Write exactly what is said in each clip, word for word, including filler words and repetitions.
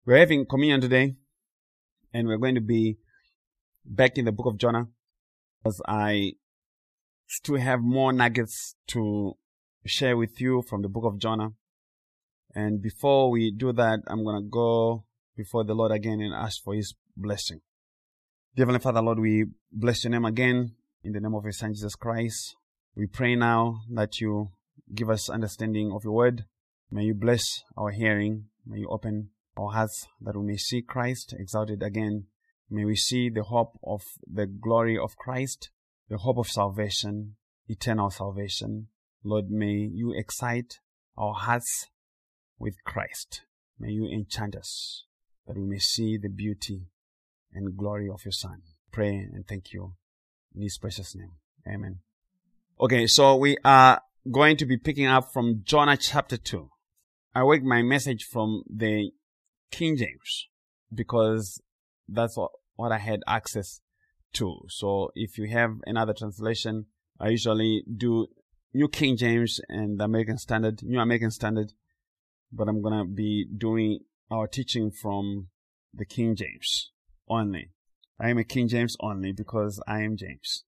We're having communion today, and we're going to be back in the book of Jonah, as I still have more nuggets to share with you from the book of Jonah. And before we do that, I'm going to go before the Lord again and ask for His blessing. Dear Heavenly Father, Lord, we bless your name again in the name of your Son, Jesus Christ. We pray now that you give us understanding of your word. May you bless our hearing. May you open our hearts that we may see Christ exalted again. May we see the hope of the glory of Christ, the hope of salvation, eternal salvation. Lord, may you excite our hearts with Christ. May you enchant us that we may see the beauty and glory of your Son. Pray and thank you in His precious name. Amen. Okay, so we are going to be picking up from Jonah chapter two. I work my message from the King James because that's what, what I had access to. So if you have another translation, I usually do New King James and the American Standard, New American Standard, but I'm going to be doing our teaching from the King James only. I am a King James only because I am James.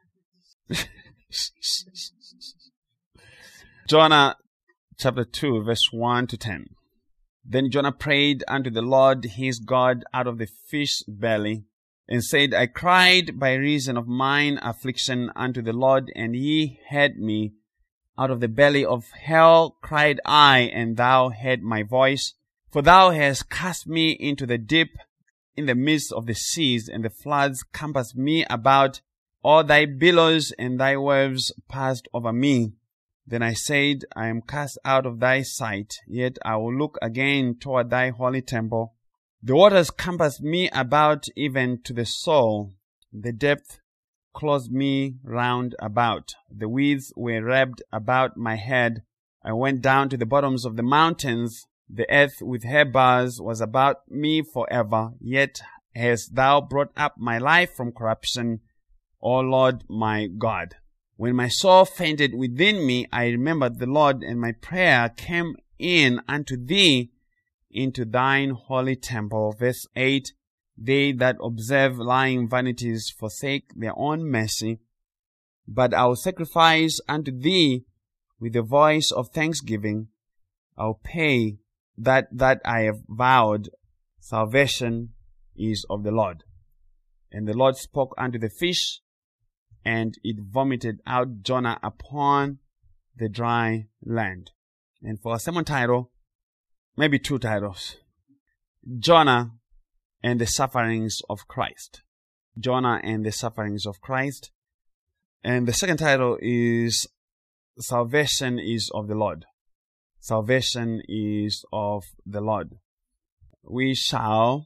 Jonah chapter two, verse one to ten. Then Jonah prayed unto the Lord his God out of the fish's belly, and said, I cried by reason of mine affliction unto the Lord, and he heard me. Out of the belly of hell cried I, and thou heard my voice. For thou hast cast me into the deep, in the midst of the seas, and the floods compassed me about. All thy billows and thy waves passed over me. Then I said, I am cast out of thy sight, yet I will look again toward thy holy temple. The waters compassed me about even to the soul. The depth closed me round about. The weeds were wrapped about my head. I went down to the bottoms of the mountains. The earth with her bars was about me forever. Yet hast thou brought up my life from corruption, O Lord my God. When my soul fainted within me, I remembered the Lord, and my prayer came in unto thee into thine holy temple. Verse eight, they that observe lying vanities forsake their own mercy. But I will sacrifice unto thee with the voice of thanksgiving. I will pay that that I have vowed. Salvation is of the Lord. And the Lord spoke unto the fish, and it vomited out Jonah upon the dry land. And for a sermon title, maybe two titles, Jonah and the Sufferings of Christ. Jonah and the Sufferings of Christ. And the second title is Salvation is of the Lord. Salvation is of the Lord. We shall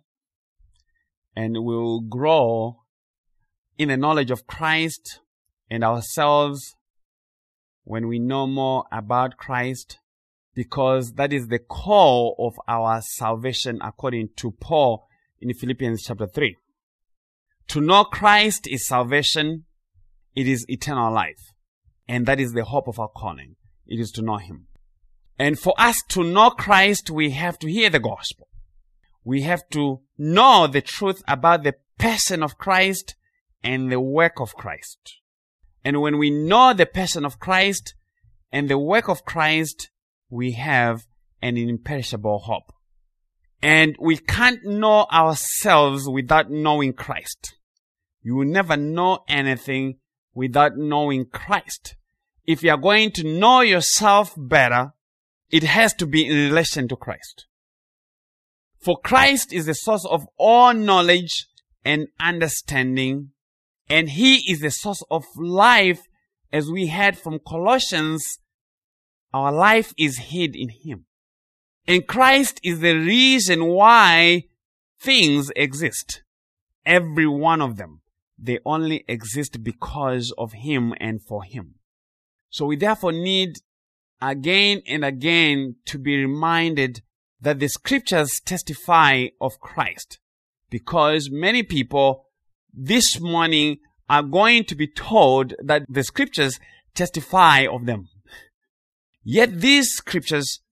and will grow in the knowledge of Christ and ourselves when we know more about Christ, because that is the core of our salvation according to Paul in Philippians chapter three. To know Christ is salvation. It is eternal life. And that is the hope of our calling. It is to know Him. And for us to know Christ, we have to hear the gospel. We have to know the truth about the person of Christ and the work of Christ. And when we know the person of Christ and the work of Christ, we have an imperishable hope. And we can't know ourselves without knowing Christ. You will never know anything without knowing Christ. If you are going to know yourself better, it has to be in relation to Christ. For Christ is the source of all knowledge and understanding, and He is the source of life. As we heard from Colossians, our life is hid in Him. And Christ is the reason why things exist. Every one of them. They only exist because of Him and for Him. So we therefore need again and again to be reminded that the scriptures testify of Christ. Because many people this morning are going to be told that the scriptures testify of them. Yet these scriptures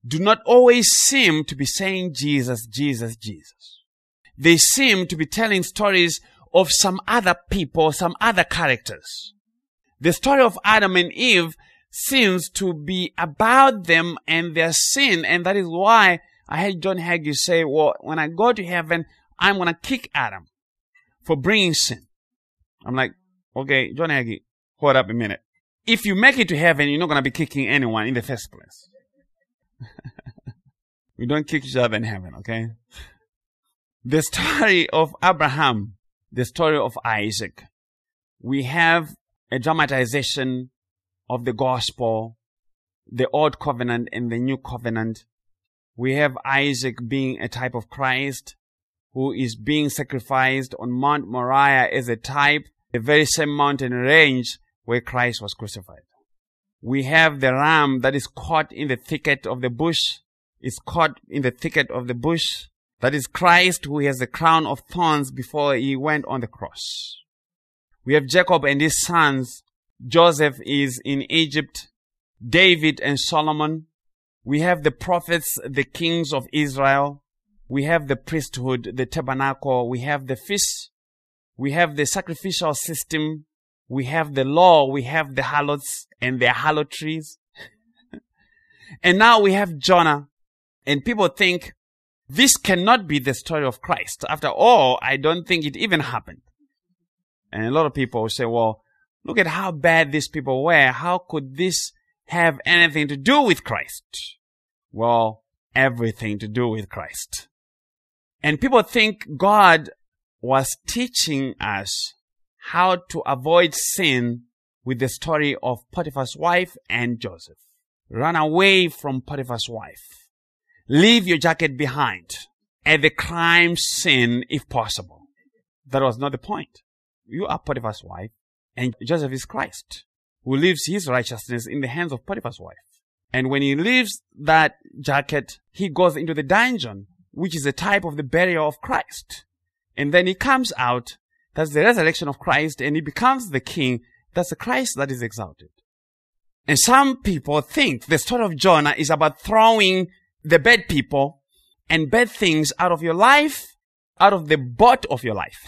do not always seem to be saying Jesus, Jesus, Jesus. They seem to be telling stories of some other people, some other characters. The story of Adam and Eve seems to be about them and their sin, and that is why I heard John Hagee say, well, when I go to heaven, I'm going to kick Adam for bringing sin. I'm like, okay, John Hagee, hold up a minute. If you make it to heaven, you're not going to be kicking anyone in the first place. We don't kick each other in heaven, okay? The story of Abraham, the story of Isaac, we have a dramatization of the gospel, the old covenant and the new covenant. We have Isaac being a type of Christ who is being sacrificed on Mount Moriah as a type, the very same mountain range where Christ was crucified. We have the ram that is caught in the thicket of the bush. It's caught in the thicket of the bush. That is Christ, who has the crown of thorns before he went on the cross. We have Jacob and his sons. Joseph is in Egypt. David and Solomon. We have the prophets, the kings of Israel. We have the priesthood, the tabernacle. We have the feast. We have the sacrificial system. We have the law. We have the harlots and their harlotries. And now we have Jonah. And people think this cannot be the story of Christ. After all, I don't think it even happened. And a lot of people say, well, look at how bad these people were. How could this have anything to do with Christ? Well, everything to do with Christ. And people think God was teaching us how to avoid sin with the story of Potiphar's wife and Joseph. Run away from Potiphar's wife. Leave your jacket behind at the crime scene if possible. That was not the point. You are Potiphar's wife, and Joseph is Christ, who leaves his righteousness in the hands of Potiphar's wife. And when he leaves that jacket, he goes into the dungeon, which is a type of the burial of Christ. And then he comes out, that's the resurrection of Christ, and he becomes the king. That's the Christ that is exalted. And some people think the story of Jonah is about throwing the bad people and bad things out of your life, out of the boat of your life.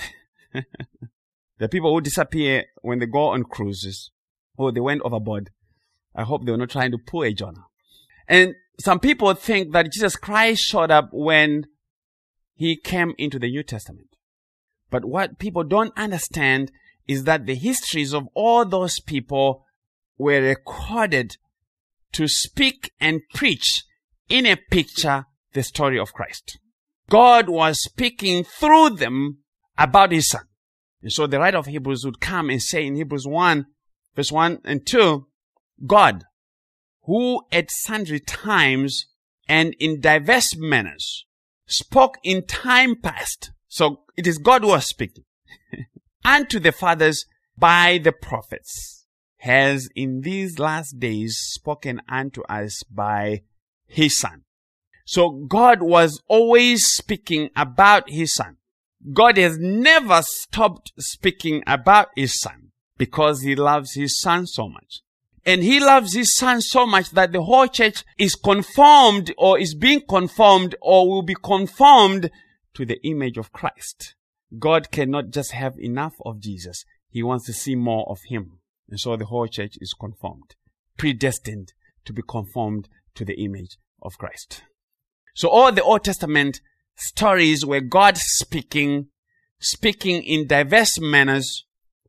The people who disappear when they go on cruises, or they went overboard. I hope they were not trying to pull a Jonah. And some people think that Jesus Christ showed up when he came into the New Testament. But what people don't understand is that the histories of all those people were recorded to speak and preach in a picture the story of Christ. God was speaking through them about his son. And so the writer of Hebrews would come and say in Hebrews one, verse one and two, God, who at sundry times and in diverse manners spoke in time past. So it is God who was speaking. Unto the fathers by the prophets, has in these last days spoken unto us by his son. So God was always speaking about his son. God has never stopped speaking about his son because he loves his son so much. And he loves his son so much that the whole church is conformed or is being conformed or will be conformed to the image of Christ. God cannot just have enough of Jesus. He wants to see more of him. And so the whole church is conformed, predestined to be conformed to the image of Christ. So all the Old Testament stories were God speaking, speaking in diverse manners,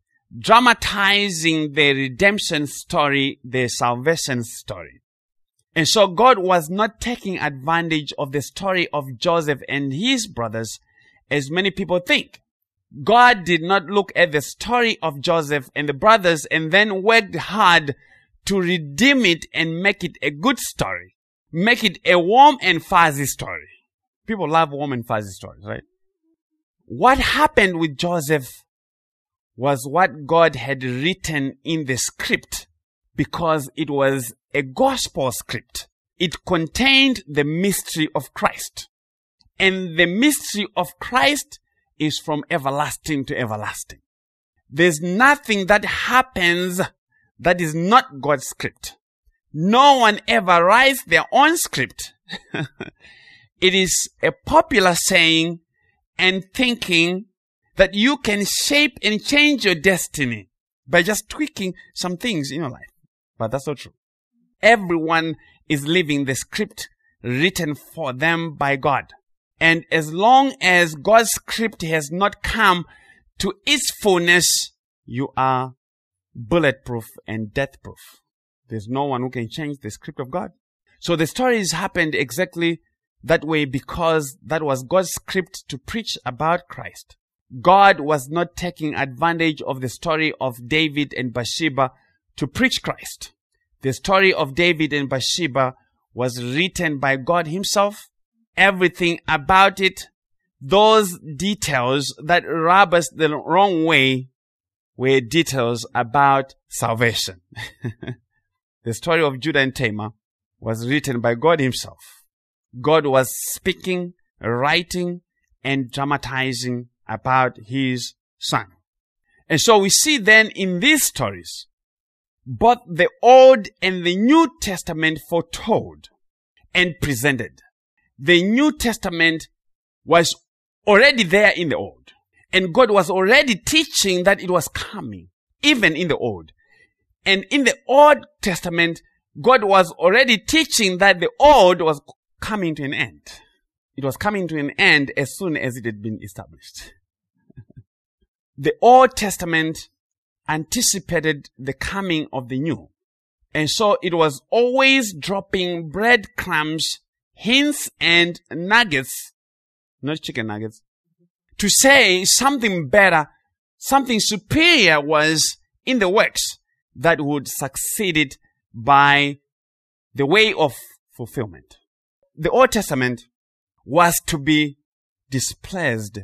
dramatizing the redemption story, the salvation story. And so God was not taking advantage of the story of Joseph and his brothers as many people think. God did not look at the story of Joseph and the brothers and then worked hard to redeem it and make it a good story. Make it a warm and fuzzy story. People love warm and fuzzy stories, right? What happened with Joseph was what God had written in the script because it was a gospel script. It contained the mystery of Christ. And the mystery of Christ is from everlasting to everlasting. There's nothing that happens that is not God's script. No one ever writes their own script It is a popular saying and thinking that you can shape and change your destiny by just tweaking some things in your life. But that's not true. Everyone is living the script written for them by God. And as long as God's script has not come to its fullness, you are bulletproof and deathproof. There's no one who can change the script of God. So the stories happened exactly that way because that was God's script to preach about Christ. God was not taking advantage of the story of David and Bathsheba to preach Christ. The story of David and Bathsheba was written by God himself. Everything about it, those details that rub us the wrong way, were details about salvation. The story of Judah and Tamar was written by God himself. God was speaking, writing, and dramatizing about his son. And so we see then in these stories, both the Old and the New Testament foretold and presented. The New Testament was already there in the Old. And God was already teaching that it was coming, even in the Old. And in the Old Testament, God was already teaching that the Old was coming to an end. It was coming to an end as soon as it had been established. The Old Testament anticipated the coming of the New. And so it was always dropping breadcrumbs, hints, and nuggets, not chicken nuggets, to say something better, something superior was in the works that would succeed it by the way of fulfillment. The Old Testament was to be displeased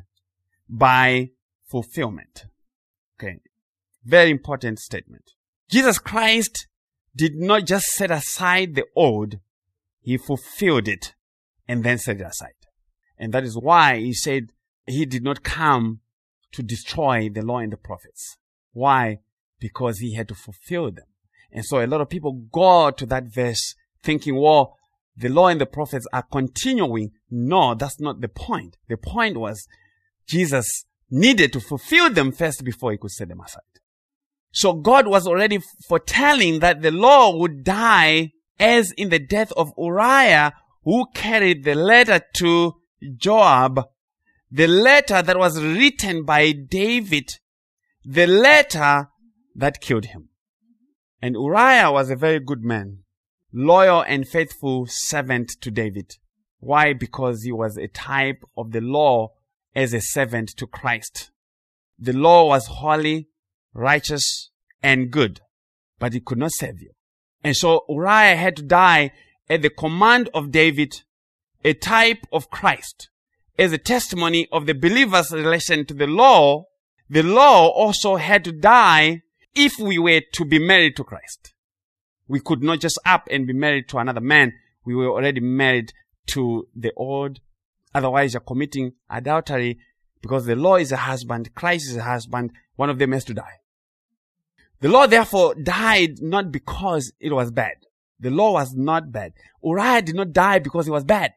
by fulfillment. Okay. Very important statement. Jesus Christ did not just set aside the old, he fulfilled it and then set it aside. And that is why he said he did not come to destroy the law and the prophets. Why? Because he had to fulfill them. And so a lot of people go to that verse thinking, well, the law and the prophets are continuing. No, that's not the point. The point was Jesus needed to fulfill them first before he could set them aside. So God was already foretelling that the law would die, as in the death of Uriah, who carried the letter to Joab, the letter that was written by David, the letter that killed him. And Uriah was a very good man, loyal and faithful servant to David. Why? Because he was a type of the law as a servant to Christ. The law was holy, righteous, and good, but it could not save you. And so Uriah had to die at the command of David, a type of Christ. As a testimony of the believer's relation to the law, the law also had to die if we were to be married to Christ. We could not just up and be married to another man. We were already married to the old. Otherwise, you're committing adultery because the law is a husband, Christ is a husband. One of them has to die. The law therefore died not because it was bad. The law was not bad. Uriah did not die because he was bad.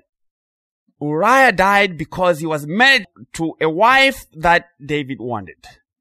Uriah died because he was married to a wife that David wanted.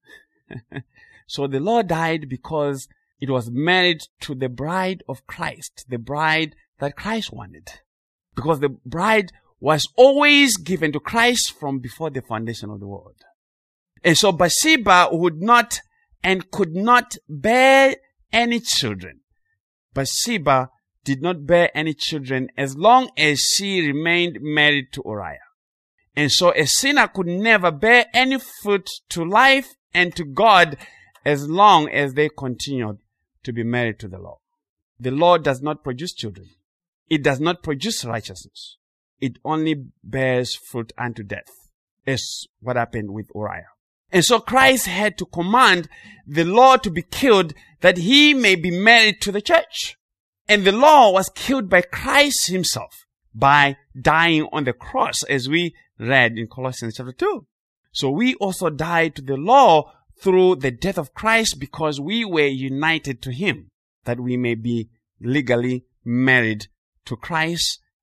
So the law died because it was married to the bride of Christ, the bride that Christ wanted. Because the bride was always given to Christ from before the foundation of the world. And so Bathsheba would not and could not bear any children. Bathsheba did not bear any children as long as she remained married to Uriah. And so a sinner could never bear any fruit to life and to God as long as they continued to be married to the law. The law does not produce children. It does not produce righteousness. It only bears fruit unto death, as what happened with Uriah. And so Christ had to command the law to be killed that he may be married to the church. And the law was killed by Christ himself by dying on the cross, as we read in Colossians chapter two. So we also died to the law through the death of Christ because we were united to him, that we may be legally married to Christ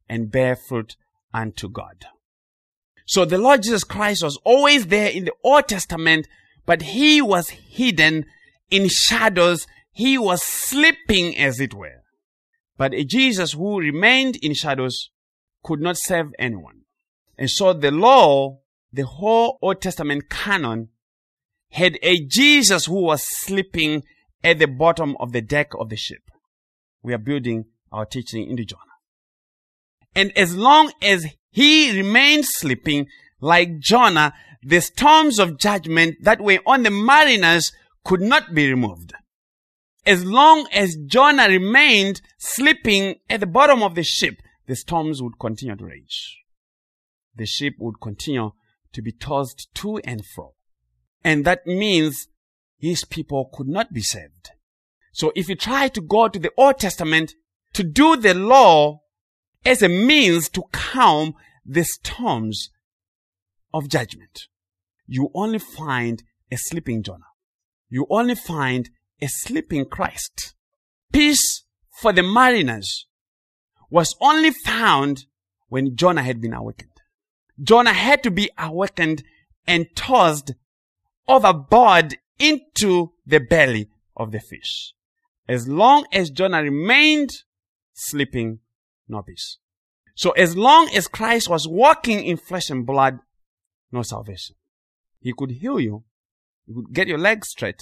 and bear fruit unto God. So the Lord Jesus Christ was always there in the Old Testament, but he was hidden in shadows. He was sleeping, as it were. But a Jesus who remained in shadows could not save anyone. And so the law, the whole Old Testament canon, had a Jesus who was sleeping at the bottom of the deck of the ship. We are building our teaching into Jonah. And as long as he remained sleeping like Jonah, the storms of judgment that were on the mariners could not be removed. As long as Jonah remained sleeping at the bottom of the ship, the storms would continue to rage. The ship would continue to be tossed to and fro. And that means his people could not be saved. So if you try to go to the Old Testament to do the law as a means to calm the storms of judgment, you only find a sleeping Jonah. You only find a sleeping Christ. Peace for the mariners was only found when Jonah had been awakened. Jonah had to be awakened and tossed overboard into the belly of the fish. As long as Jonah remained sleeping, no peace. So as long as Christ was walking in flesh and blood, no salvation. He could heal you. He could get your legs straight.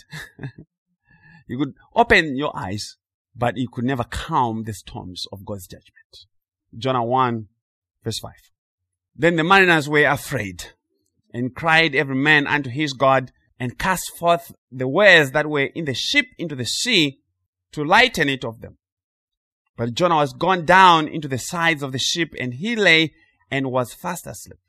He could open your eyes, but he could never calm the storms of God's judgment. Jonah one, verse five. Then the mariners were afraid and cried every man unto his God and cast forth the wares that were in the ship into the sea to lighten it of them. But Jonah was gone down into the sides of the ship, and he lay and was fast asleep.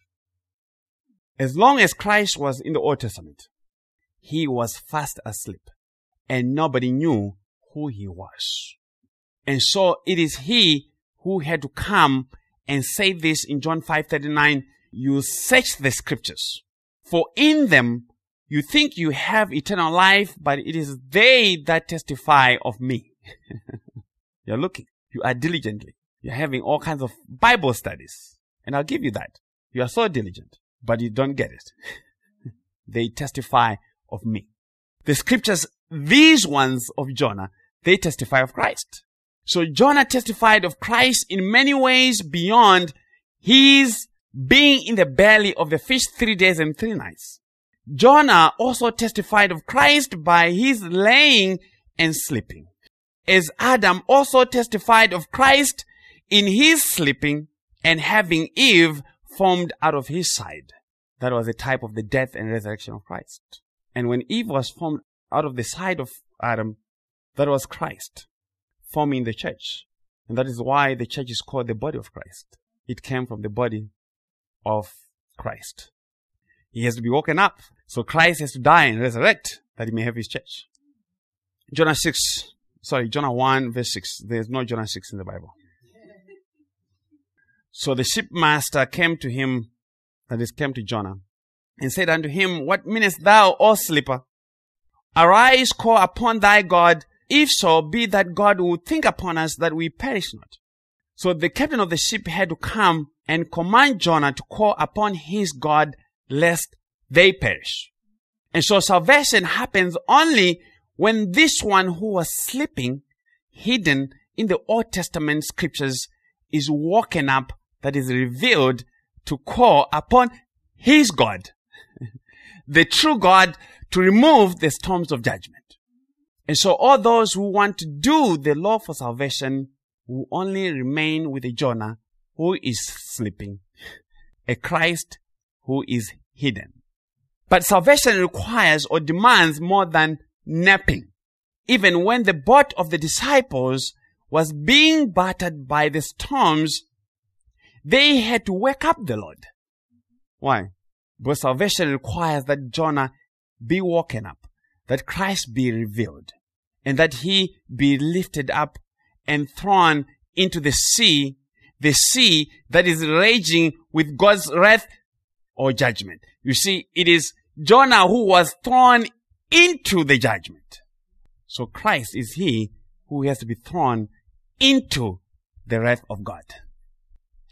As long as Christ was in the Old Testament, he was fast asleep, and nobody knew who he was. And so it is he who had to come and say this in John five thirty-nine, you search the scriptures, for in them you think you have eternal life, but it is they that testify of me. You're looking. You are diligently. You're having all kinds of Bible studies. And I'll give you that. You are so diligent, but you don't get it. They testify of me. The scriptures, these ones of Jonah, they testify of Christ. So Jonah testified of Christ in many ways beyond his being in the belly of the fish three days and three nights. Jonah also testified of Christ by his laying and sleeping. As Adam also testified of Christ in his sleeping and having Eve formed out of his side. That was a type of the death and resurrection of Christ. And when Eve was formed out of the side of Adam, that was Christ forming the church. And that is why the church is called the body of Christ. It came from the body of Christ. He has to be woken up. So Christ has to die and resurrect that he may have his church. Jonah six, sorry, Jonah one verse six. There's no Jonah six in the Bible. So the shipmaster came to him, that is, came to Jonah, and said unto him, what meanest thou, O sleeper? Arise, call upon thy God. If so, be that God will think upon us that we perish not. So the captain of the ship had to come and command Jonah to call upon his God, lest they perish. And so salvation happens only when this one who was sleeping, hidden in the Old Testament scriptures, is woken up, that is revealed, to call upon his God, the true God, to remove the storms of judgment. And so all those who want to do the law for salvation will only remain with a Jonah who is sleeping, a Christ who is hidden. But salvation requires or demands more than napping. Even when the boat of the disciples was being battered by the storms, they had to wake up the Lord. Why? Because salvation requires that Jonah be woken up, that Christ be revealed, and that he be lifted up and thrown into the sea, the sea that is raging with God's wrath or judgment. You see, it is Jonah who was thrown into the judgment. So Christ is he who has to be thrown into the wrath of God.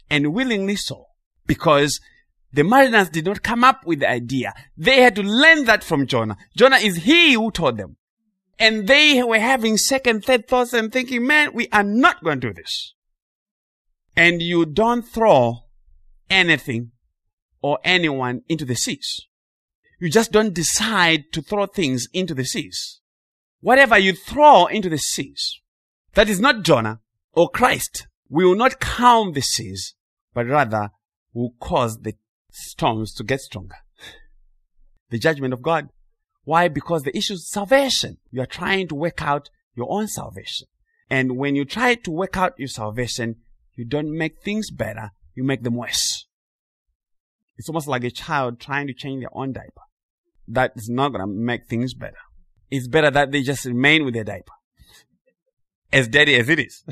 and willingly so, because the mariners did not come up with the idea. They had to learn that from Jonah. Jonah is he who taught them. And they were having second, third thoughts and thinking, man, we are not going to do this. And you don't throw anything or anyone into the seas. You just don't decide to throw things into the seas. Whatever you throw into the seas, that is not Jonah or Christ, will not calm the seas, but rather will cause the storms to get stronger. The judgment of God. Why? Because the issue is salvation. You are trying to work out your own salvation. And when you try to work out your salvation, you don't make things better, you make them worse. It's almost like a child trying to change their own diaper. That is not going to make things better. It's better that they just remain with their diaper, as dirty as it is.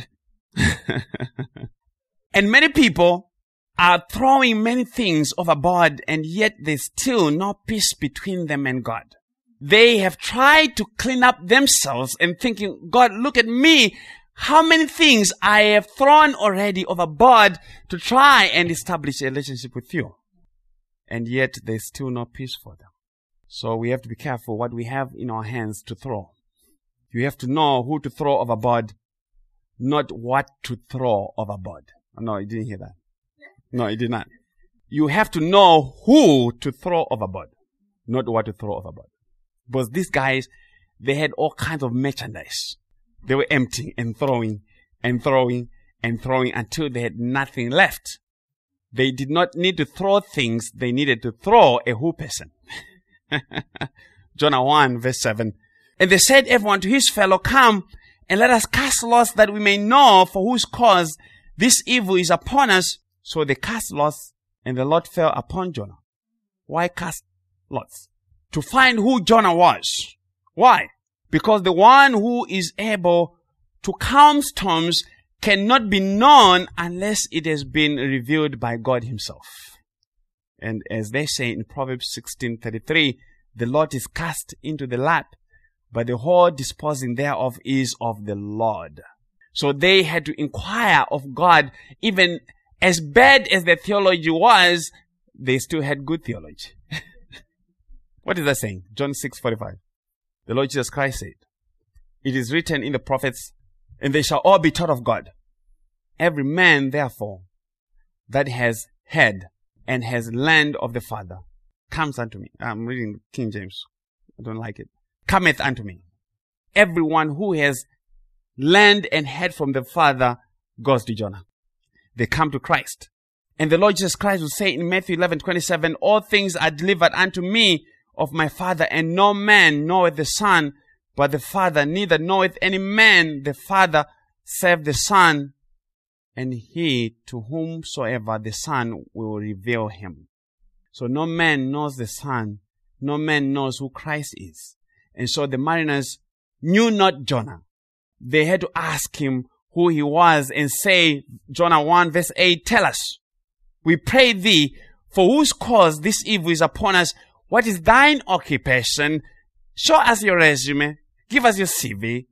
And many people are throwing many things overboard, and yet there's still no peace between them and God. They have tried to clean up themselves and thinking, God, look at me. How many things I have thrown already overboard to try and establish a relationship with you. And yet there's still no peace for them. So we have to be careful what we have in our hands to throw. You have to know who to throw overboard, not what to throw overboard. Oh, no, you didn't hear that. No, you did not. You have to know who to throw overboard, not what to throw overboard. Because these guys, they had all kinds of merchandise. They were emptying and throwing and throwing and throwing until they had nothing left. They did not need to throw things. They needed to throw a whole person. Jonah one verse seven. And they said everyone to his fellow, come and let us cast lots that we may know for whose cause this evil is upon us. So they cast lots and the lot fell upon Jonah. Why cast lots? To find who Jonah was. Why? Because the one who is able to calm storms cannot be known unless it has been revealed by God himself. And as they say in Proverbs sixteen thirty-three, the lot is cast into the lap, but the whole disposing thereof is of the Lord. So they had to inquire of God. Even as bad as their theology was, they still had good theology. What is that saying? John six forty-five. The Lord Jesus Christ said, it is written in the prophets, and they shall all be taught of God. Every man, therefore, that has heard and has learned of the Father, comes unto me. I'm reading King James. I don't like it. Cometh unto me. Everyone who has learned and heard from the Father goes to Jonah. They come to Christ. And the Lord Jesus Christ will say in Matthew eleven twenty-seven, all things are delivered unto me of my Father, and no man knoweth the Son but the Father, neither knoweth any man the Father save the Son, and he to whomsoever the Son will reveal him. So no man knows the Son, no man knows who Christ is. And so the mariners knew not Jonah. They had to ask him who he was and say, Jonah one verse eight, tell us, we pray thee, for whose cause this evil is upon us. What is thine occupation? Show us your resume. Give us your C V.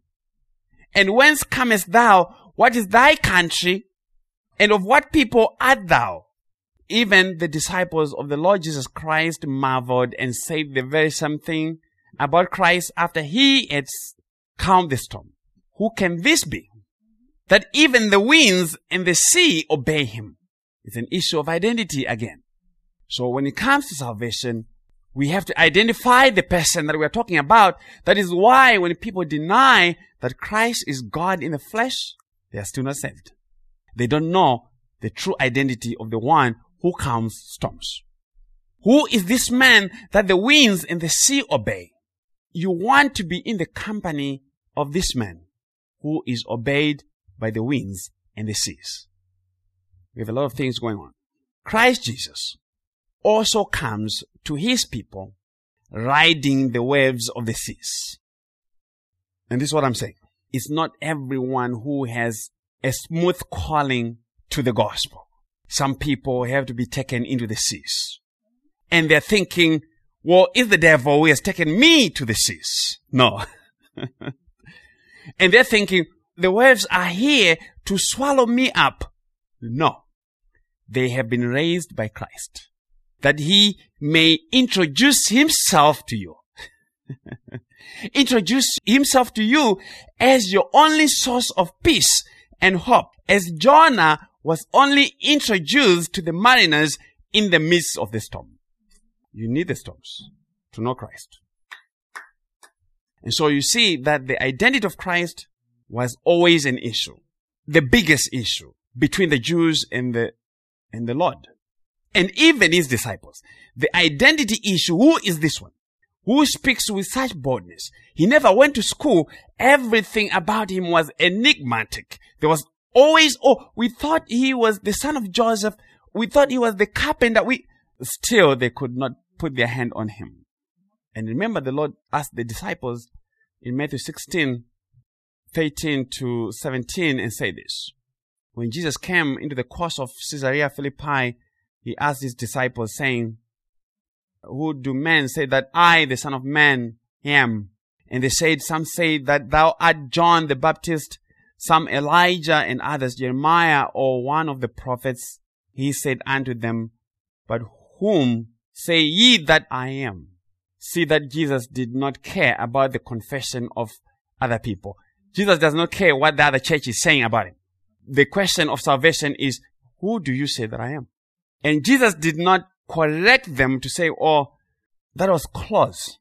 And whence comest thou? What is thy country? And of what people art thou? Even the disciples of the Lord Jesus Christ marveled and said the very same thing about Christ after he had calmed the storm. Who can this be? That even the winds and the sea obey him. It's an issue of identity again. So when it comes to salvation, we have to identify the person that we are talking about. That is why when people deny that Christ is God in the flesh, they are still not saved. They don't know the true identity of the one who calms storms. Who is this man that the winds and the sea obey? You want to be in the company of this man who is obeyed by the winds and the seas. We have a lot of things going on. Christ Jesus also comes to his people riding the waves of the seas. And this is what I'm saying. It's not everyone who has a smooth calling to the gospel. Some people have to be taken into the seas. And they're thinking, well, it's the devil who has taken me to the seas. No. And they're thinking, the waves are here to swallow me up. No. they have been raised by Christ, that he may introduce himself to you. Introduce himself to you as your only source of peace and hope, as Jonah was only introduced to the mariners in the midst of the storm. You need the storms to know Christ. And so you see that the identity of Christ was always an issue, the biggest issue between the Jews and the and the Lord, and even his disciples. The identity issue: who is this one? Who speaks with such boldness? He never went to school. Everything about him was enigmatic. There was always, oh, we thought he was the son of Joseph. We thought he was the carpenter. We still they could not put their hand on him. And remember, the Lord asked the disciples in Matthew sixteen, thirteen to seventeen, and say this. When Jesus came into the course of Caesarea Philippi, he asked his disciples, saying, "Who do men say that I, the Son of Man, am?" And they said, "Some say that thou art John the Baptist, some Elijah, and others Jeremiah, or one of the prophets." He said unto them, "But whom say ye that I am?" See that Jesus did not care about the confession of other people. Jesus does not care what the other church is saying about him. The question of salvation is, who do you say that I am? And Jesus did not correct them to say, oh, that was close.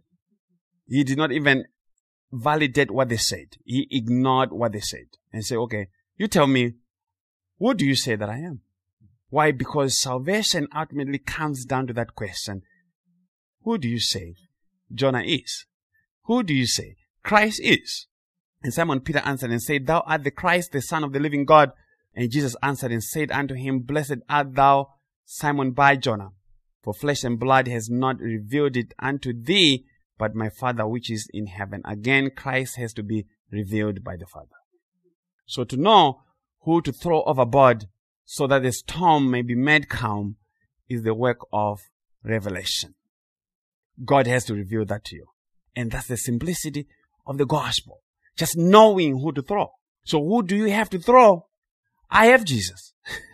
He did not even validate what they said. He ignored what they said and said, okay, you tell me, who do you say that I am? Why? Because salvation ultimately comes down to that question. Who do you say Jonah is? Who do you say Christ is? And Simon Peter answered and said, "Thou art the Christ, the Son of the living God." And Jesus answered and said unto him, "Blessed art thou, Simon Bar-Jonah, for flesh and blood has not revealed it unto thee, but my Father which is in heaven." Again, Christ has to be revealed by the Father. So to know who to throw overboard so that the storm may be made calm is the work of revelation. God has to reveal that to you. And that's the simplicity of the gospel. Just knowing who to throw. So who do you have to throw? I have Jesus.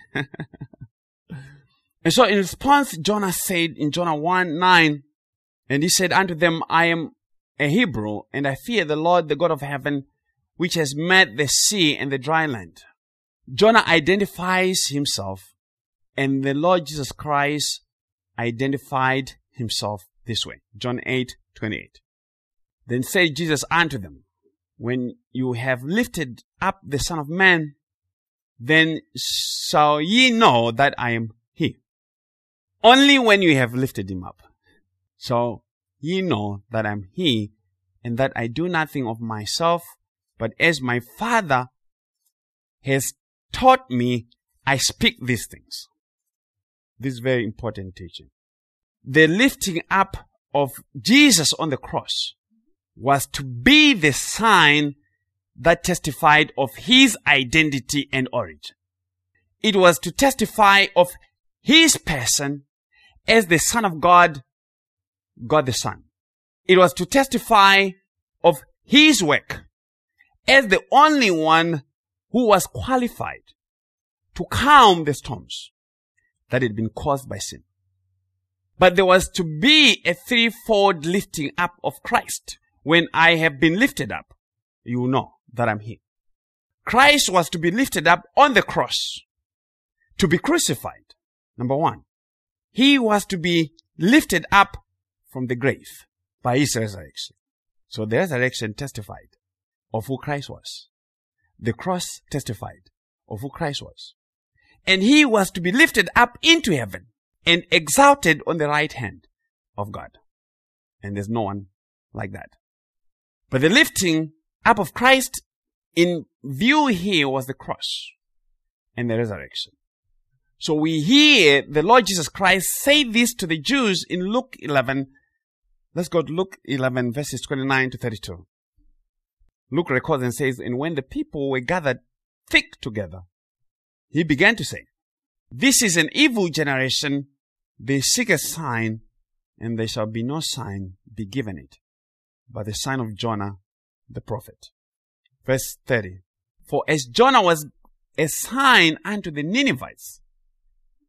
And so in response, Jonah said in Jonah one nine, and he said unto them, "I am a Hebrew, and I fear the Lord, the God of heaven, which has made the sea and the dry land." Jonah identifies himself, and the Lord Jesus Christ identified himself this way. John eight twenty-eight. Then said Jesus unto them, "When you have lifted up the Son of Man, then shall ye know that I am he." Only when you have lifted him up shall ye know that I am he, and that I do nothing of myself, but as my Father has taught me, I speak these things. This is very important teaching. The lifting up of Jesus on the cross was to be the sign that testified of his identity and origin. It was to testify of his person as the Son of God, God the Son. It was to testify of his work as the only one who was qualified to calm the storms that had been caused by sin. But there was to be a threefold lifting up of Christ. When I have been lifted up, you will know that I'm he. Christ was to be lifted up on the cross, to be crucified. Number one. He was to be lifted up from the grave by his resurrection. So the resurrection testified of who Christ was. The cross testified of who Christ was. And he was to be lifted up into heaven and exalted on the right hand of God. And there's no one like that. But the lifting up of Christ in view here was the cross and the resurrection. So we hear the Lord Jesus Christ say this to the Jews in Luke eleven. Let's go to Luke eleven, verses twenty-nine to thirty-two. Luke records and says, "And when the people were gathered thick together, he began to say, This is an evil generation. They seek a sign, and there shall be no sign be given it, but the sign of Jonah the prophet." Verse thirty. "For as Jonah was a sign unto the Ninevites,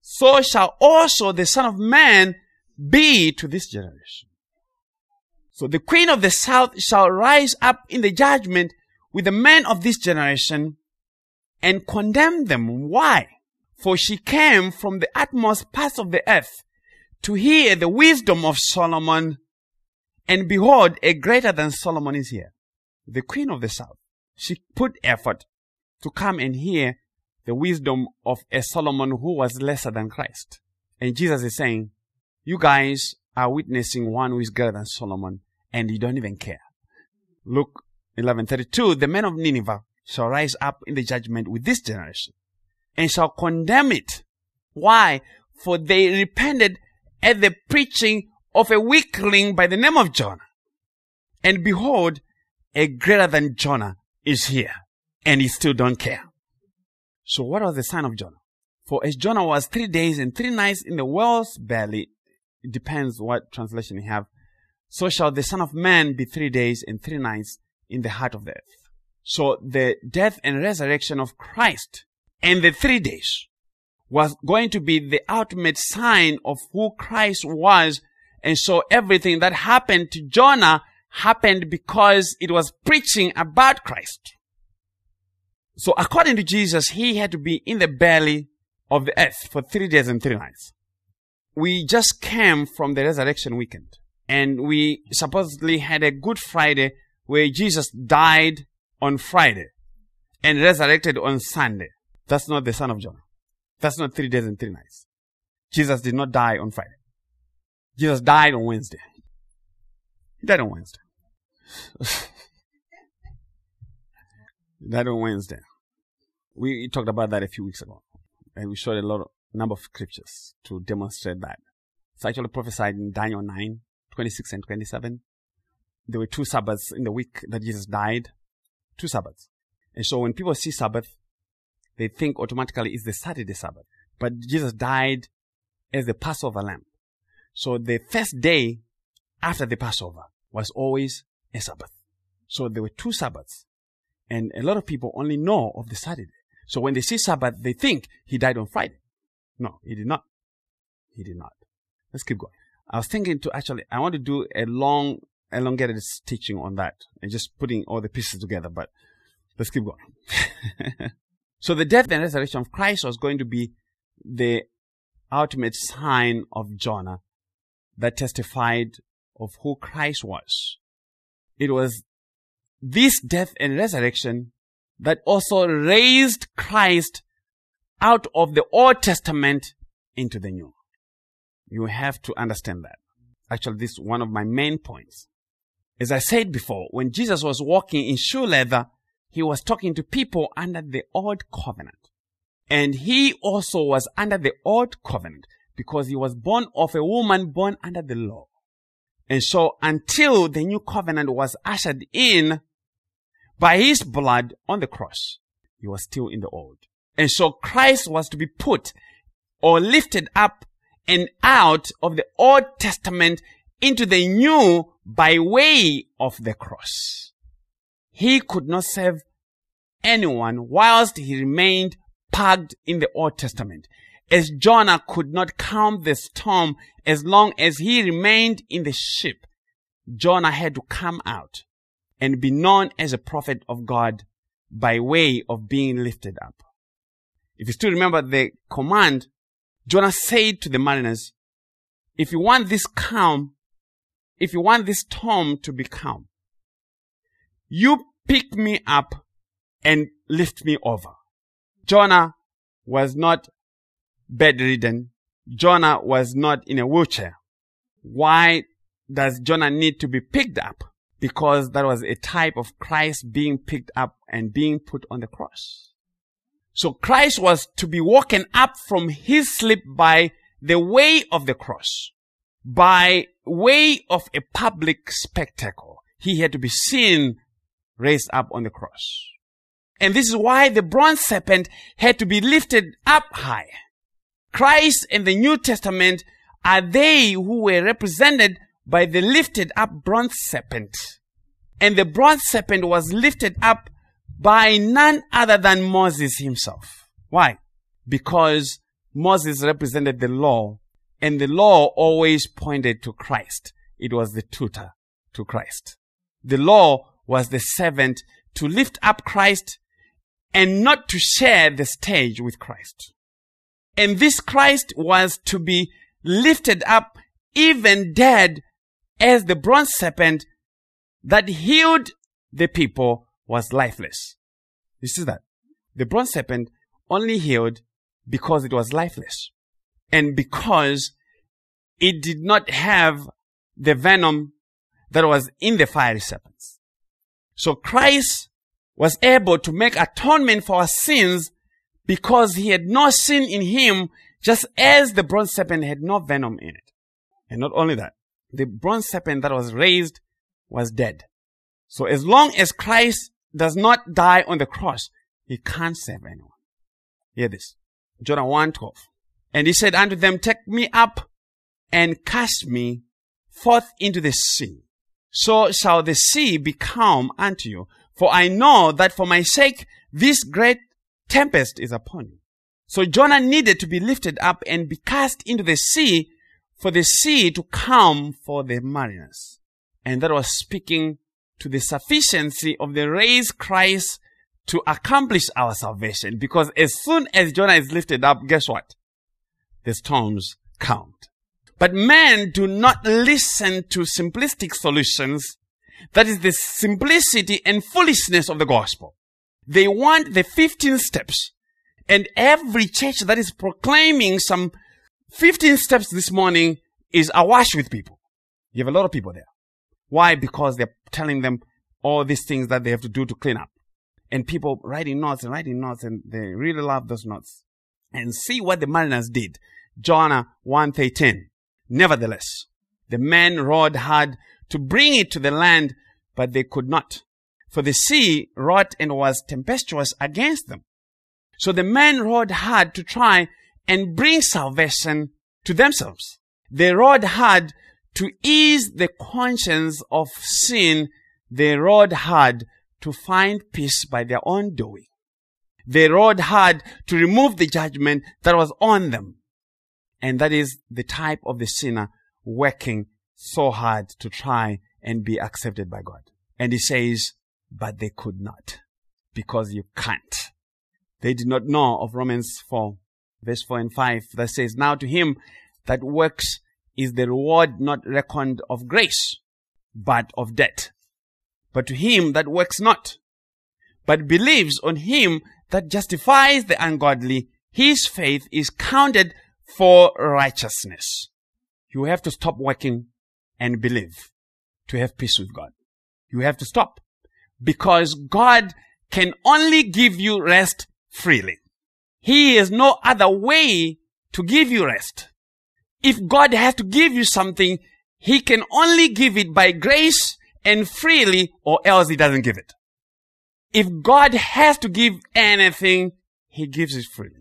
so shall also the Son of Man be to this generation. So the queen of the south shall rise up in the judgment with the men of this generation and condemn them. Why? For she came from the utmost parts of the earth to hear the wisdom of Solomon, and behold, a greater than Solomon is here. The queen of the south. She put effort to come and hear the wisdom of a Solomon who was lesser than Christ. And Jesus is saying, you guys are witnessing one who is greater than Solomon, and you don't even care. Luke eleven thirty-two, the men of Nineveh shall rise up in the judgment with this generation, and shall condemn it. Why? For they repented at the preaching of a weakling by the name of Jonah. And behold, a greater than Jonah is here, and you still don't care. So what was the sign of Jonah? For as Jonah was three days and three nights in the whale's belly, it depends what translation you have, so shall the Son of Man be three days and three nights in the heart of the earth. So the death and resurrection of Christ and the three days was going to be the ultimate sign of who Christ was. And so everything that happened to Jonah happened because it was preaching about Christ. So according to Jesus, he had to be in the belly of the earth for three days and three nights. We just came from the resurrection weekend, and we supposedly had a Good Friday where Jesus died on Friday and resurrected on Sunday. That's not the Son of Jonah. That's not three days and three nights. Jesus did not die on Friday. Jesus died on Wednesday. He died on Wednesday. He died on Wednesday. We talked about that a few weeks ago, and we showed a lot of number of scriptures to demonstrate that. It's actually prophesied in Daniel nine, twenty-six and twenty-seven. There were two Sabbaths in the week that Jesus died. Two Sabbaths. And so when people see Sabbath, they think automatically it's the Saturday Sabbath. But Jesus died as the Passover lamb. So the first day after the Passover was always a Sabbath. So there were two Sabbaths. And a lot of people only know of the Saturday. So when they see Sabbath, they think he died on Friday. No, he did not. He did not. Let's keep going. I was thinking to actually, I want to do a long, elongated teaching on that and just putting all the pieces together, but let's keep going. So the death and resurrection of Christ was going to be the ultimate sign of Jonah that testified of who Christ was. It was this death and resurrection that also raised Christ out of the Old Testament into the New. You have to understand that. Actually, this is one of my main points. As I said before, when Jesus was walking in shoe leather, he was talking to people under the Old Covenant. And he also was under the Old Covenant because he was born of a woman born under the law. And so until the New Covenant was ushered in by his blood on the cross, he was still in the Old. And so Christ was to be put or lifted up and out of the Old Testament into the New by way of the cross. He could not save anyone whilst he remained plugged in the Old Testament. As Jonah could not calm the storm as long as he remained in the ship, Jonah had to come out and be known as a prophet of God by way of being lifted up. If you still remember the command, Jonah said to the mariners, if you want this calm, if you want this storm to be calm, you pick me up and lift me over. Jonah was not bedridden. Jonah was not in a wheelchair. Why does Jonah need to be picked up? Because that was a type of Christ being picked up and being put on the cross. So Christ was to be woken up from his sleep by the way of the cross, by way of a public spectacle. He had to be seen raised up on the cross. And this is why the bronze serpent had to be lifted up high. Christ and the New Testament are they who were represented by the lifted up bronze serpent. And the bronze serpent was lifted up by none other than Moses himself. Why? Because Moses represented the law, and the law always pointed to Christ. It was the tutor to Christ. The law was the servant to lift up Christ and not to share the stage with Christ. And this Christ was to be lifted up, even dead, as the bronze serpent that healed the people was lifeless. You see that? The bronze serpent only healed because it was lifeless. And because it did not have the venom that was in the fiery serpents. So Christ was able to make atonement for our sins because he had no sin in him, just as the bronze serpent had no venom in it. And not only that, the bronze serpent that was raised was dead. So as long as Christ does not die on the cross, he can't save anyone. Hear this. John one twelve. And he said unto them, take me up and cast me forth into the sea. So shall the sea be calm unto you. For I know that for my sake this great tempest is upon you. So Jonah needed to be lifted up and be cast into the sea for the sea to calm for the mariners. And that was speaking to the sufficiency of the raised Christ to accomplish our salvation. Because as soon as Jonah is lifted up, guess what? The storms calmed. But men do not listen to simplistic solutions. That is the simplicity and foolishness of the gospel. They want the fifteen steps. And every church that is proclaiming some fifteen steps this morning is awash with people. You have a lot of people there. Why? Because they're telling them all these things that they have to do to clean up. And people writing notes and writing notes, and they really love those notes. And see what the mariners did. Jonah one thirteen. Nevertheless, the men rowed hard to bring it to the land, but they could not. For the sea wrought and was tempestuous against them. So the men rowed hard to try and bring salvation to themselves. They rowed hard to ease the conscience of sin. They rowed hard to find peace by their own doing. They rowed hard to remove the judgment that was on them. And that is the type of the sinner working so hard to try and be accepted by God. And he says, but they could not, because you can't. They did not know of Romans four, verse four and five, that says, now to him that works is the reward not reckoned of grace, but of debt. But to him that works not, but believes on him that justifies the ungodly, his faith is counted for righteousness. You have to stop working and believe to have peace with God. You have to stop, because God can only give you rest freely. He has no other way to give you rest. If God has to give you something, he can only give it by grace and freely, or else he doesn't give it. If God has to give anything, he gives it freely.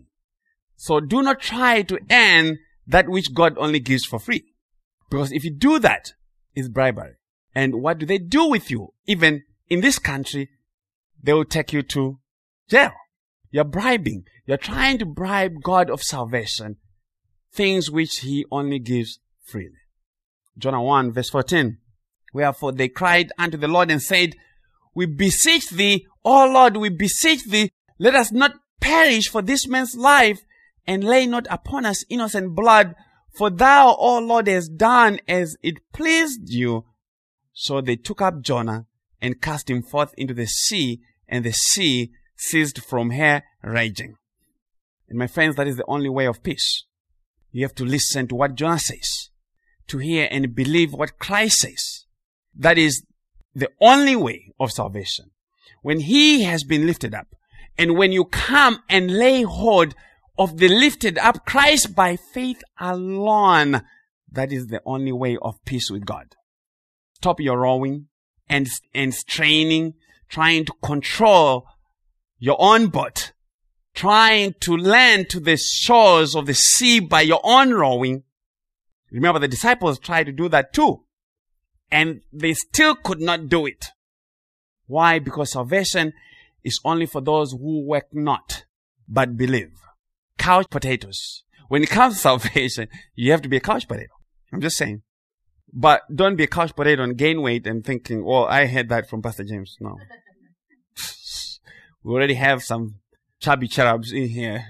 So do not try to earn that which God only gives for free. Because if you do that, it's bribery. And what do they do with you? Even in this country, they will take you to jail. You're bribing. You're trying to bribe God of salvation, things which he only gives freely. Jonah one verse fourteen. Wherefore they cried unto the Lord and said, we beseech thee, O Lord, we beseech thee, let us not perish for this man's life, and lay not upon us innocent blood, for thou, O Lord, hast done as it pleased you. So they took up Jonah and cast him forth into the sea, and the sea ceased from her raging. And my friends, that is the only way of peace. You have to listen to what Jonah says, to hear and believe what Christ says. That is the only way of salvation. When he has been lifted up, and when you come and lay hold of the lifted up Christ by faith alone, that is the only way of peace with God. Stop your rowing and, and straining, trying to control your own boat, trying to land to the shores of the sea by your own rowing. Remember, the disciples tried to do that too, and they still could not do it. Why? Because salvation is only for those who work not, but believe. Couch potatoes. when it comes to salvation, you have to be a couch potato. I'm just saying. But don't be a couch potato and gain weight and thinking, oh, I heard that from Pastor James. No. We already have some chubby cherubs in here.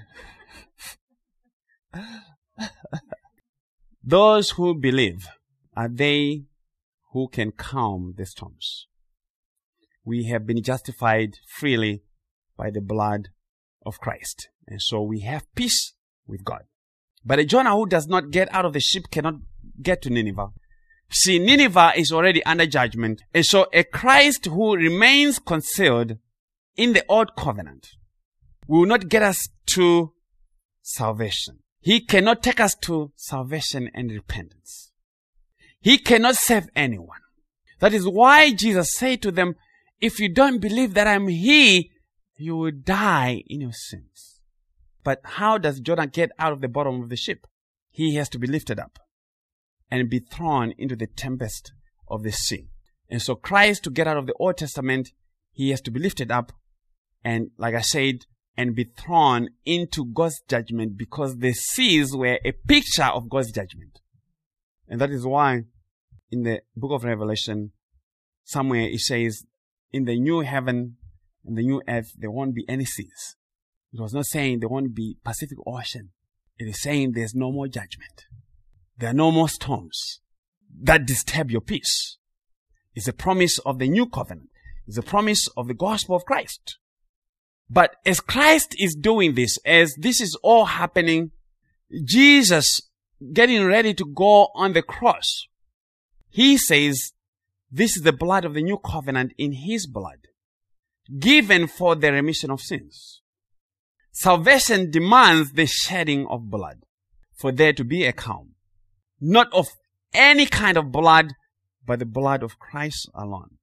Those who believe are they who can calm the storms. We have been justified freely by the blood of Christ. And so we have peace with God. But a Jonah who does not get out of the ship cannot get to Nineveh. See, Nineveh is already under judgment. And so a Christ who remains concealed in the old covenant will not get us to salvation. He cannot take us to salvation and repentance. He cannot save anyone. That is why Jesus said to them, if you don't believe that I'm He, you will die in your sins. But how does Jonah get out of the bottom of the ship? He has to be lifted up and be thrown into the tempest of the sea. And so Christ, to get out of the Old Testament, He has to be lifted up and, like I said, and be thrown into God's judgment, because the seas were a picture of God's judgment. And that is why in the book of Revelation, somewhere it says, in the new heaven and the new earth, there won't be any seas. It was not saying there won't be Pacific Ocean. It is saying there's no more judgment. There are no more storms that disturb your peace. It's a promise of the new covenant. It's a promise of the gospel of Christ. But as Christ is doing this, as this is all happening, Jesus getting ready to go on the cross, He says, this is the blood of the new covenant in His blood, given for the remission of sins. Salvation demands the shedding of blood for there to be a calm. Not of any kind of blood, but the blood of Christ alone.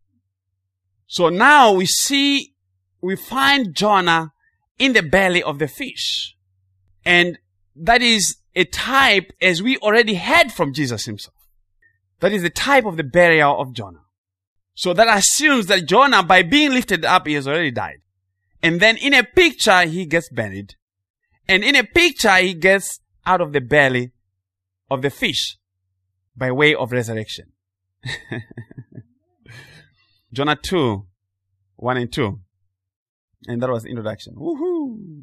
So now we see, we find Jonah in the belly of the fish. And that is a type, as we already heard from Jesus Himself. That is the type of the burial of Jonah. So that assumes that Jonah, by being lifted up, he has already died. And then in a picture, he gets buried. And in a picture, he gets out of the belly of the fish by way of resurrection. Jonah two, one and two. And that was the introduction. Woohoo!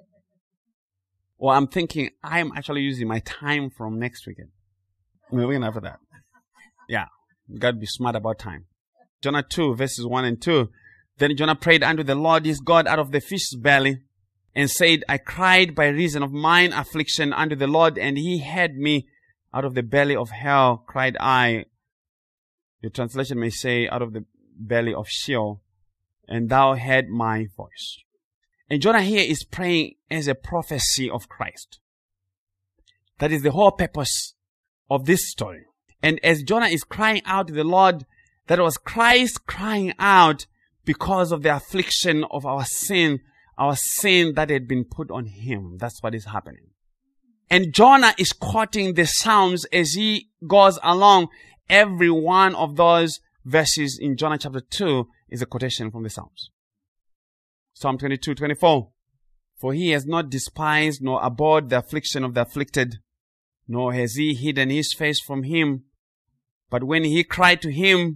Well, I'm thinking I'm actually using my time from next weekend. We're going after that. Yeah. You got to be smart about time. Jonah two, verses one and two. Then Jonah prayed unto the Lord his God out of the fish's belly, and said, I cried by reason of mine affliction unto the Lord, and He heard me. Out of the belly of hell cried I. Your translation may say, out of the belly of Sheol, and thou heard my voice. And Jonah here is praying as a prophecy of Christ. That is the whole purpose of this story. And as Jonah is crying out to the Lord, that was Christ crying out because of the affliction of our sin, our sin that had been put on Him. That's what is happening. And Jonah is quoting the Psalms as he goes along. Every one of those verses in Jonah chapter two is a quotation from the Psalms. Psalm twenty-two, twenty-four. For He has not despised nor abhorred the affliction of the afflicted, nor has He hidden His face from him. But when he cried to Him,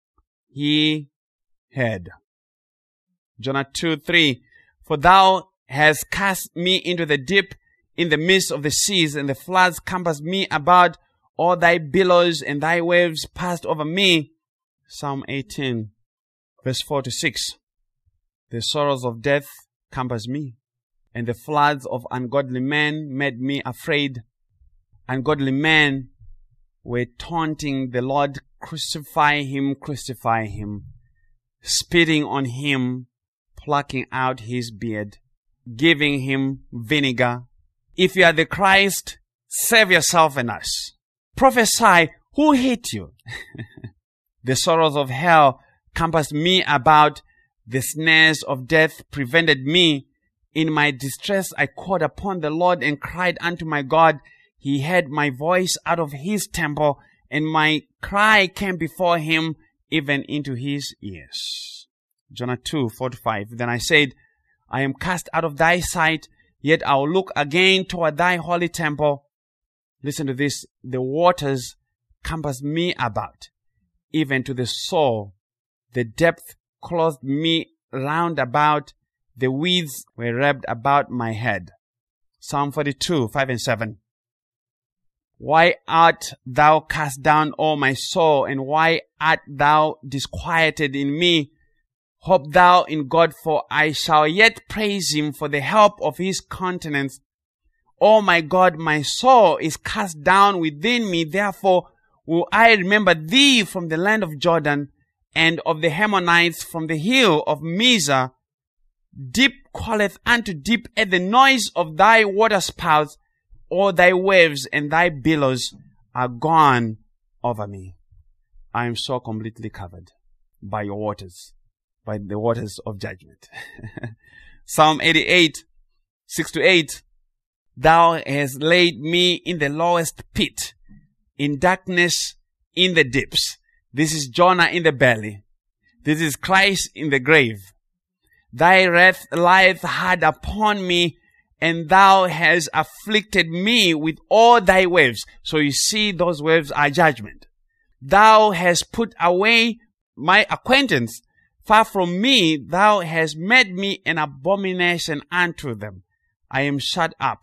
He heard. Jonah two, three. For Thou hast cast me into the deep, in the midst of the seas, and the floods compassed me about. All Thy billows and Thy waves passed over me. Psalm eighteen, verse four to six. The sorrows of death compassed me, and the floods of ungodly men made me afraid. Ungodly men were taunting the Lord, crucify Him, crucify Him, spitting on Him, plucking out His beard, giving Him vinegar. If you are the Christ, save yourself and us. Prophesy, who hit you? The sorrows of hell compassed me about. The snares of death prevented me. In my distress I called upon the Lord and cried unto my God. He heard my voice out of His temple, and my cry came before Him, even into His ears. Jonah two, four to five. Then I said, I am cast out of Thy sight. Yet I will look again toward thy holy temple. Listen to this. The waters compassed me about, even to the soul. The depth clothed me round about. The weeds were wrapped about my head. Psalm forty-two, five and seven. Why art thou cast down, O my soul, and why art thou disquieted in me? Hope thou in God, for I shall yet praise him for the help of his countenance. O my God, my soul is cast down within me. Therefore will I remember thee from the land of Jordan, and of the Hemonites from the hill of Mizar. Deep calleth unto deep at the noise of thy waterspouts. All thy waves and thy billows are gone over me. I am so completely covered by your waters, by the waters of judgment. Psalm eighty-eight, six to eight. Thou hast laid me in the lowest pit, in darkness, in the deeps. This is Jonah in the belly. This is Christ in the grave. Thy wrath lieth hard upon me, and thou hast afflicted me with all thy waves. So you see, those waves are judgment. Thou hast put away my acquaintance. Far from me, thou hast made me an abomination unto them. I am shut up.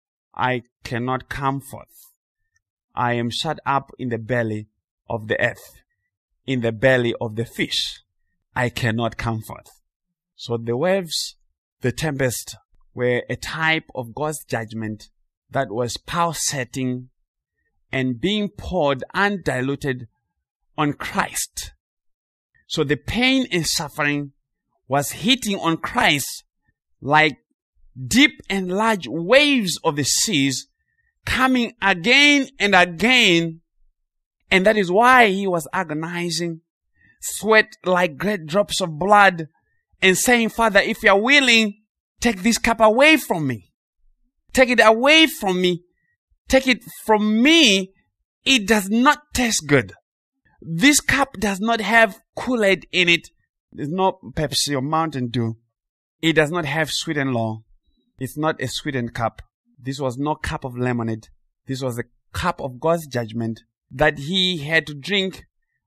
I cannot come forth. I am shut up in the belly of the earth, in the belly of the fish. I cannot come forth. So the waves, the tempest, were a type of God's judgment that was pulsating and being poured undiluted on Christ. So the pain and suffering was hitting on Christ like deep and large waves of the seas coming again and again. And that is why he was agonizing, sweat like great drops of blood, and saying, Father, if you are willing, take this cup away from me. Take it away from me. Take it from me. It does not taste good. This cup does not have Kool-Aid in it. There's no Pepsi or Mountain Dew. It does not have sweet and low. It's not a sweetened cup. This was no cup of lemonade. This was a cup of God's judgment that he had to drink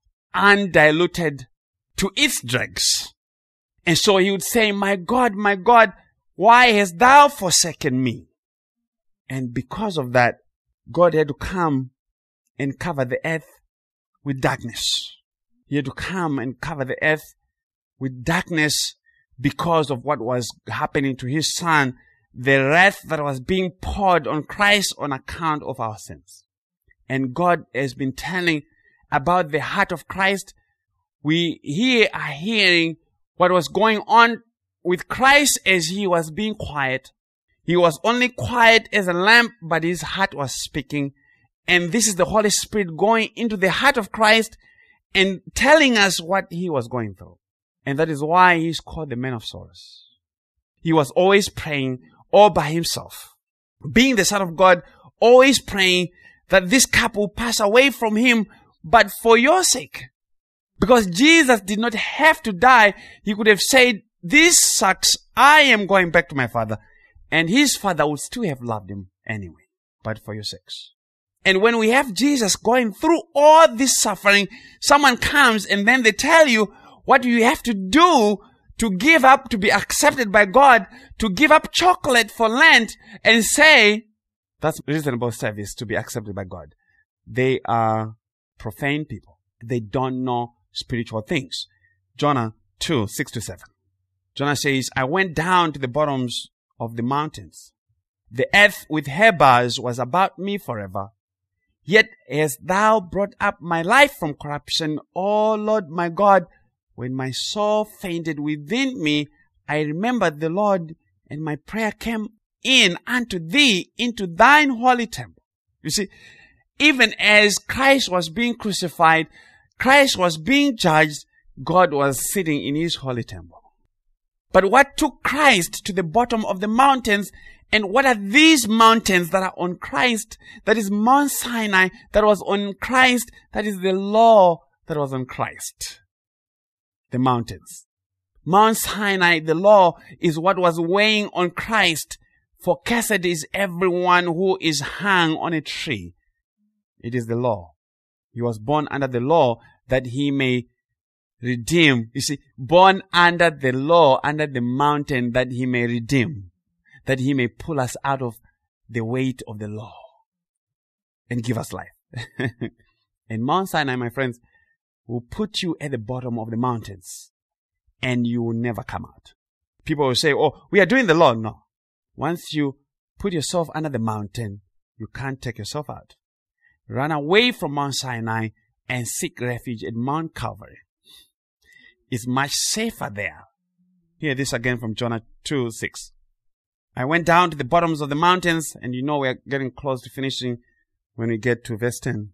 undiluted to its dregs. And so he would say, my God, my God, why hast thou forsaken me? And because of that, God had to come and cover the earth with darkness. He had to come and cover the earth with darkness because of what was happening to his son, the wrath that was being poured on Christ on account of our sins. And God has been telling about the heart of Christ. We here are hearing what was going on with Christ as he was being quiet. He was only quiet as a lamb, but his heart was speaking. And this is the Holy Spirit going into the heart of Christ and telling us what he was going through. And that is why he's called the man of sorrows. He was always praying all by himself. Being the Son of God, always praying that this cup will pass away from him, but for your sake. Because Jesus did not have to die. He could have said, this sucks. I am going back to my Father. And his Father would still have loved him anyway, but for your sakes. And when we have Jesus going through all this suffering, someone comes and then they tell you what you have to do to give up, to be accepted by God, to give up chocolate for Lent and say, that's reasonable service to be accepted by God. They are profane people. They don't know spiritual things. Jonah two, six to seven. Jonah says, I went down to the bottoms of the mountains. The earth with her bars was about me forever. Yet hast thou brought up my life from corruption, O Lord my God. When my soul fainted within me, I remembered the Lord, and my prayer came in unto thee into thine holy temple. You see, even as Christ was being crucified, Christ was being judged, God was sitting in his holy temple. But what took Christ to the bottom of the mountains, and what are these mountains that are on Christ? That is Mount Sinai that was on Christ. That is the law that was on Christ. The mountains. Mount Sinai, the law, is what was weighing on Christ For cursed is everyone who is hung on a tree. It is the law. He was born under the law that he may redeem. You see, born under the law, under the mountain that he may redeem. That he may pull us out of the weight of the law and give us life. And Mount Sinai, my friends, will put you at the bottom of the mountains and you will never come out. People will say, oh, we are doing the law. No. Once you put yourself under the mountain, you can't take yourself out. Run away from Mount Sinai and seek refuge at Mount Calvary. It's much safer there. Hear this again from Jonah two six. I went down to the bottoms of the mountains, and you know we're getting close to finishing when we get to verse ten.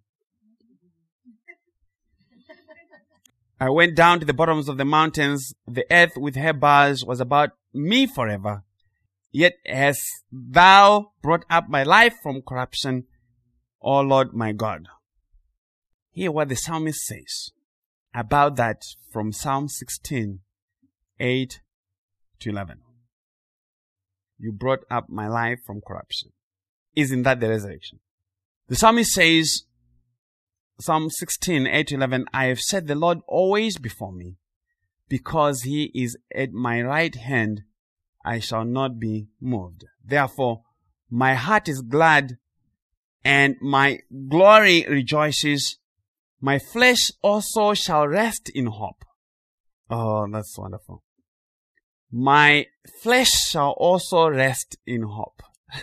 I went down to the bottoms of the mountains. The earth with her bars was about me forever. Yet hast thou brought up my life from corruption, O Lord my God. Hear what the psalmist says about that from Psalm sixteen, eight to eleven. You brought up my life from corruption. Isn't that the resurrection? The psalmist says, Psalm sixteen, eight to eleven, I have set the Lord always before me. Because he is at my right hand, I shall not be moved. Therefore, my heart is glad and my glory rejoices. My flesh also shall rest in hope. Oh, that's wonderful. My flesh shall also rest in hope.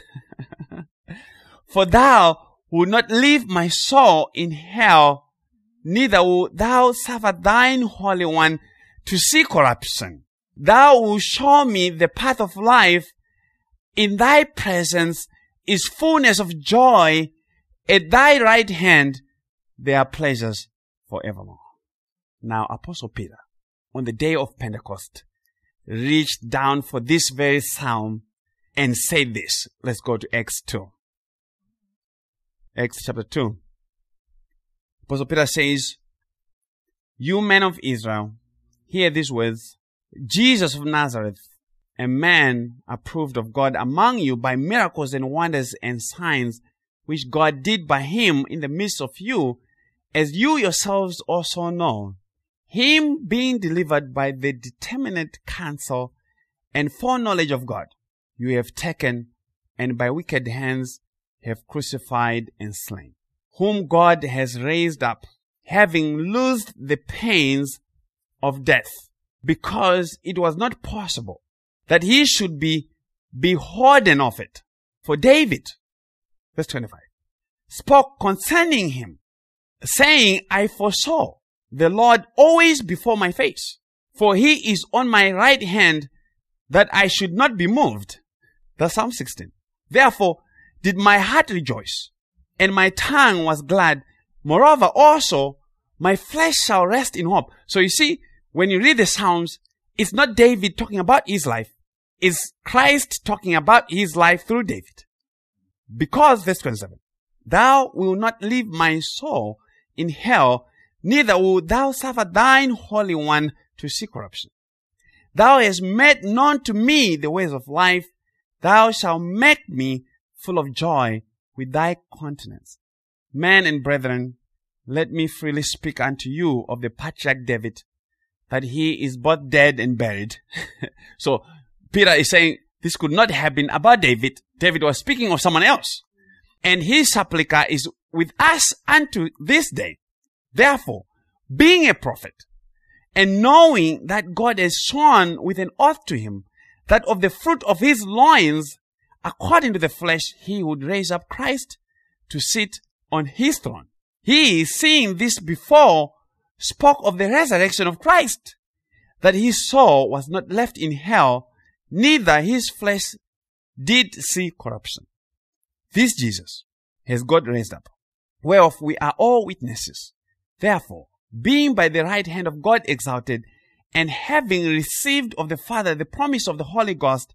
For thou wilt not leave my soul in hell, neither wilt thou suffer thine Holy One to see corruption. Thou wilt show me the path of life. In thy presence is fullness of joy. At thy right hand there are pleasures forevermore. Now, Apostle Peter, on the day of Pentecost, reached down for this very psalm and said this. Let's go to Acts two. Acts chapter two. Apostle Peter says, You men of Israel, hear these words. Jesus of Nazareth, a man approved of God among you by miracles and wonders and signs, which God did by him in the midst of you, as you yourselves also know. Him being delivered by the determinate counsel and foreknowledge of God, you have taken and by wicked hands have crucified and slain, whom God has raised up, having loosed the pains of death, because it was not possible that he should be beholden of it. For David, verse twenty-five, spoke concerning him, saying, I foresaw the Lord always before my face, for he is on my right hand, that I should not be moved. That's Psalm sixteen. Therefore did my heart rejoice, and my tongue was glad. Moreover also, my flesh shall rest in hope. So you see, when you read the Psalms, it's not David talking about his life. It's Christ talking about his life through David. Because, verse twenty-seven, thou wilt not leave my soul in hell, neither wilt thou suffer thine Holy One to see corruption. Thou hast made known to me the ways of life. Thou shalt make me full of joy with thy countenance. Men and brethren, let me freely speak unto you of the patriarch David, that he is both dead and buried. So Peter is saying this could not have been about David. David was speaking of someone else. And his supplica is with us unto this day. Therefore, being a prophet, and knowing that God has sworn with an oath to him, that of the fruit of his loins, according to the flesh, he would raise up Christ to sit on his throne. He, seeing this before, spoke of the resurrection of Christ, that his soul was not left in hell, neither his flesh did see corruption. This Jesus has God raised up, whereof we are all witnesses. Therefore, being by the right hand of God exalted, and having received of the Father the promise of the Holy Ghost,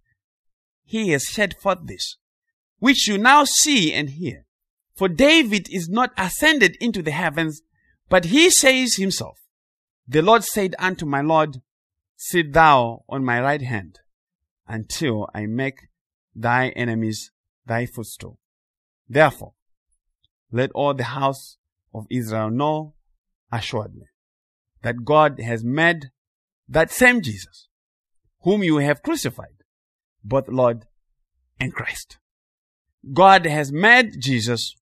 he has shed forth this, which you now see and hear. For David is not ascended into the heavens, but he says himself, The Lord said unto my Lord, Sit thou on my right hand, until I make thy enemies thy footstool. Therefore, let all the house of Israel know assuredly that God has made that same Jesus, whom you have crucified, both Lord and Christ. God has made Jesus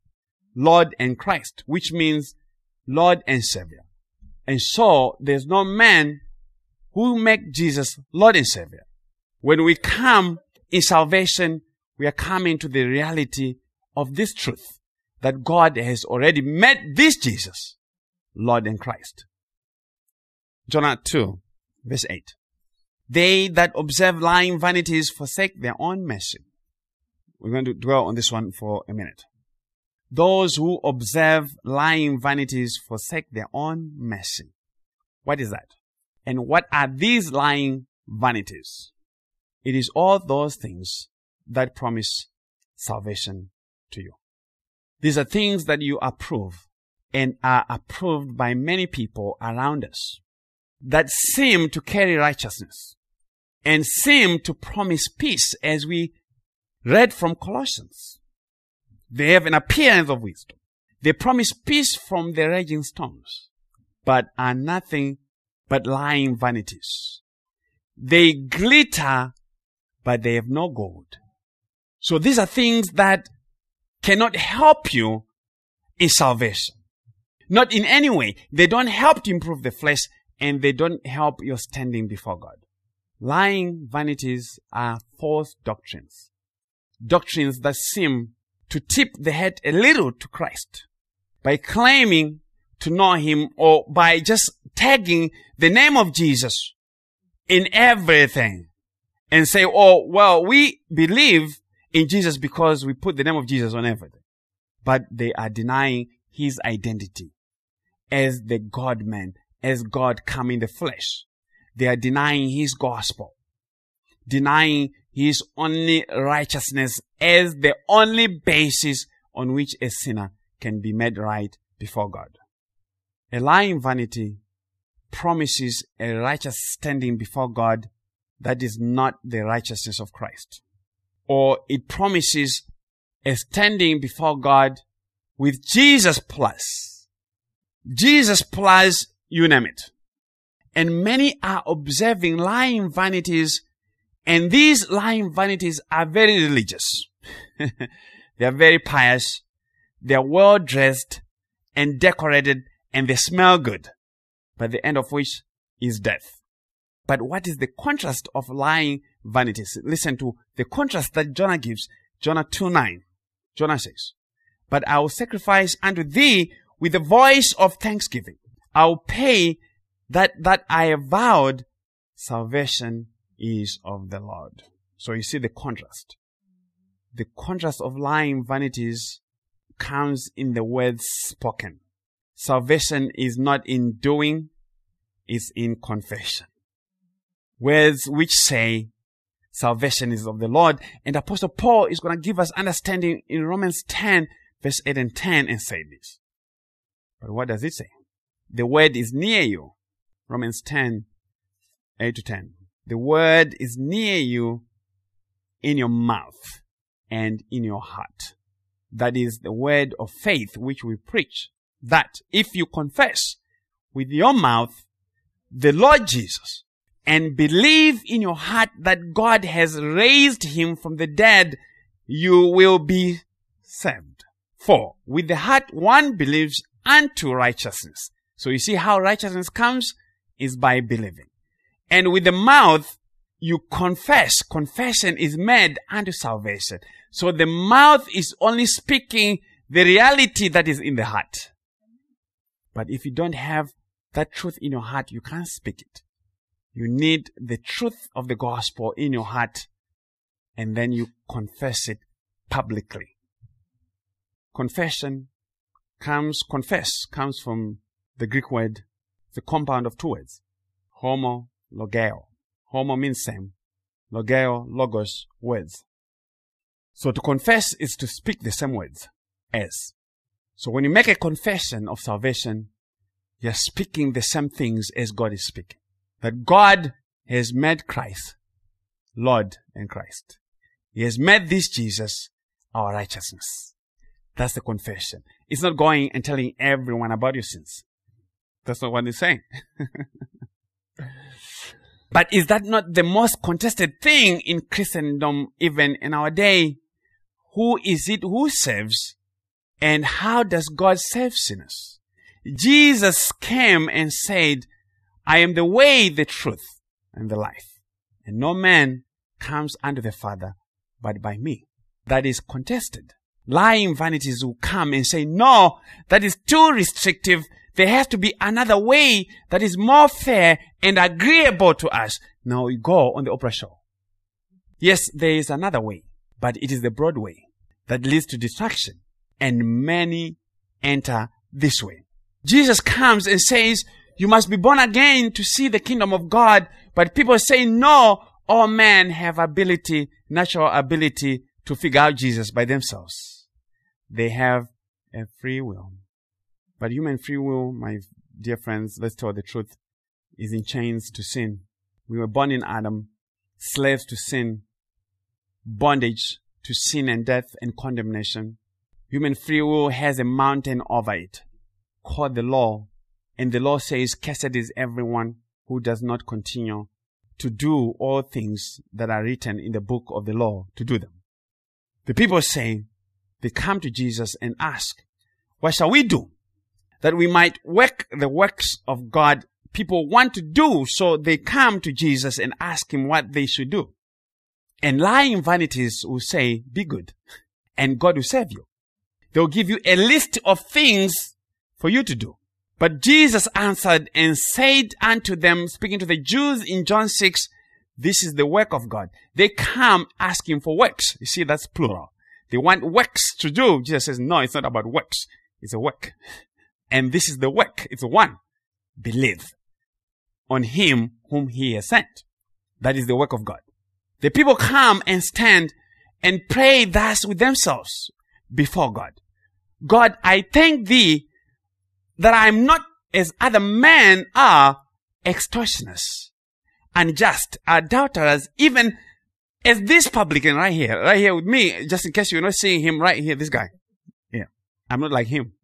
Lord and Christ, which means Lord and Savior. And so there's no man who make Jesus Lord and Savior. When we come in salvation, we are coming to the reality of this truth, that God has already made this Jesus Lord and Christ. Jonah two, verse eight. They that observe lying vanities forsake their own mercy. We're going to dwell on this one for a minute. Those who observe lying vanities forsake their own mercy. What is that? And what are these lying vanities? It is all those things that promise salvation to you. These are things that you approve and are approved by many people around us that seem to carry righteousness and seem to promise peace, as we read from Colossians. They have an appearance of wisdom. They promise peace from the raging storms, but are nothing but lying vanities. They glitter, but they have no gold. So these are things that cannot help you in salvation. Not in any way. They don't help to improve the flesh, and they don't help your standing before God. Lying vanities are false doctrines. Doctrines that seem to tip the head a little to Christ by claiming to know Him, or by just tagging the name of Jesus in everything and say, oh, well, we believe in Jesus because we put the name of Jesus on everything. But they are denying His identity as the God-man, as God come in the flesh. They are denying His gospel, denying His only righteousness as the only basis on which a sinner can be made right before God. A lying vanity promises a righteous standing before God that is not the righteousness of Christ. Or it promises a standing before God with Jesus plus. Jesus plus, you name it. And many are observing lying vanities, and these lying vanities are very religious. They are very pious. They are well dressed and decorated, and they smell good, but the end of which is death. But what is the contrast of lying vanities? Listen to the contrast that Jonah gives. Jonah two nine. Jonah says, but I will sacrifice unto thee with the voice of thanksgiving. I will pay that that I have vowed. Salvation is of the Lord. So you see the contrast. The contrast of lying vanities comes in the words spoken. Salvation is not in doing, it's in confession. Words which say salvation is of the Lord. And Apostle Paul is going to give us understanding in Romans ten, verse eight and ten, and say this. But what does it say? The word is near you. Romans ten, eight to ten. The word is near you, in your mouth and in your heart. That is the word of faith which we preach. That if you confess with your mouth the Lord Jesus and believe in your heart that God has raised Him from the dead, you will be saved. For with the heart one believes unto righteousness. So you see how righteousness comes is by believing. And with the mouth you confess. Confession is made unto salvation. So the mouth is only speaking the reality that is in the heart. But if you don't have that truth in your heart, you can't speak it. You need the truth of the gospel in your heart, and then you confess it publicly. Confession comes, confess comes from the Greek word, the compound of two words. Homo, logeo. Homo means same. Logeo, logos, words. So to confess is to speak the same words as. So when you make a confession of salvation, you're speaking the same things as God is speaking. That God has made Christ Lord and Christ. He has made this Jesus our righteousness. That's the confession. It's not going and telling everyone about your sins. That's not what he's saying. But is that not the most contested thing in Christendom, even in our day? Who is it who saves? And how does God save sinners? Jesus came and said, I am the way, the truth, and the life. And no man comes unto the Father but by me. That is contested. Lying vanities will come and say, no, that is too restrictive. There has to be another way that is more fair and agreeable to us. Now we go on the Oprah show. Yes, there is another way, but it is the broad way that leads to destruction. And many enter this way. Jesus comes and says, you must be born again to see the kingdom of God. But people say, no, all men have ability, natural ability to figure out Jesus by themselves. They have a free will. But human free will, my dear friends, let's tell the truth, is in chains to sin. We were born in Adam, slaves to sin, bondage to sin and death and condemnation. Human free will has a mountain over it called the law. And the law says, cursed is everyone who does not continue to do all things that are written in the book of the law to do them. The people say, they come to Jesus and ask, what shall we do that we might work the works of God? People want to do, so they come to Jesus and ask him what they should do. And lying vanities will say, be good, and God will save you. They'll give you a list of things for you to do. But Jesus answered and said unto them, speaking to the Jews in John six, this is the work of God. They come asking for works. You see, that's plural. They want works to do. Jesus says, no, it's not about works. It's a work. And this is the work. It's one. Believe on him whom he has sent. That is the work of God. The people come and stand and pray thus with themselves before God. God, I thank thee that I am not as other men are, extortioners, unjust, adulterers, even as this publican right here, right here with me, just in case you're not seeing him right here, this guy. Yeah. I'm not like him.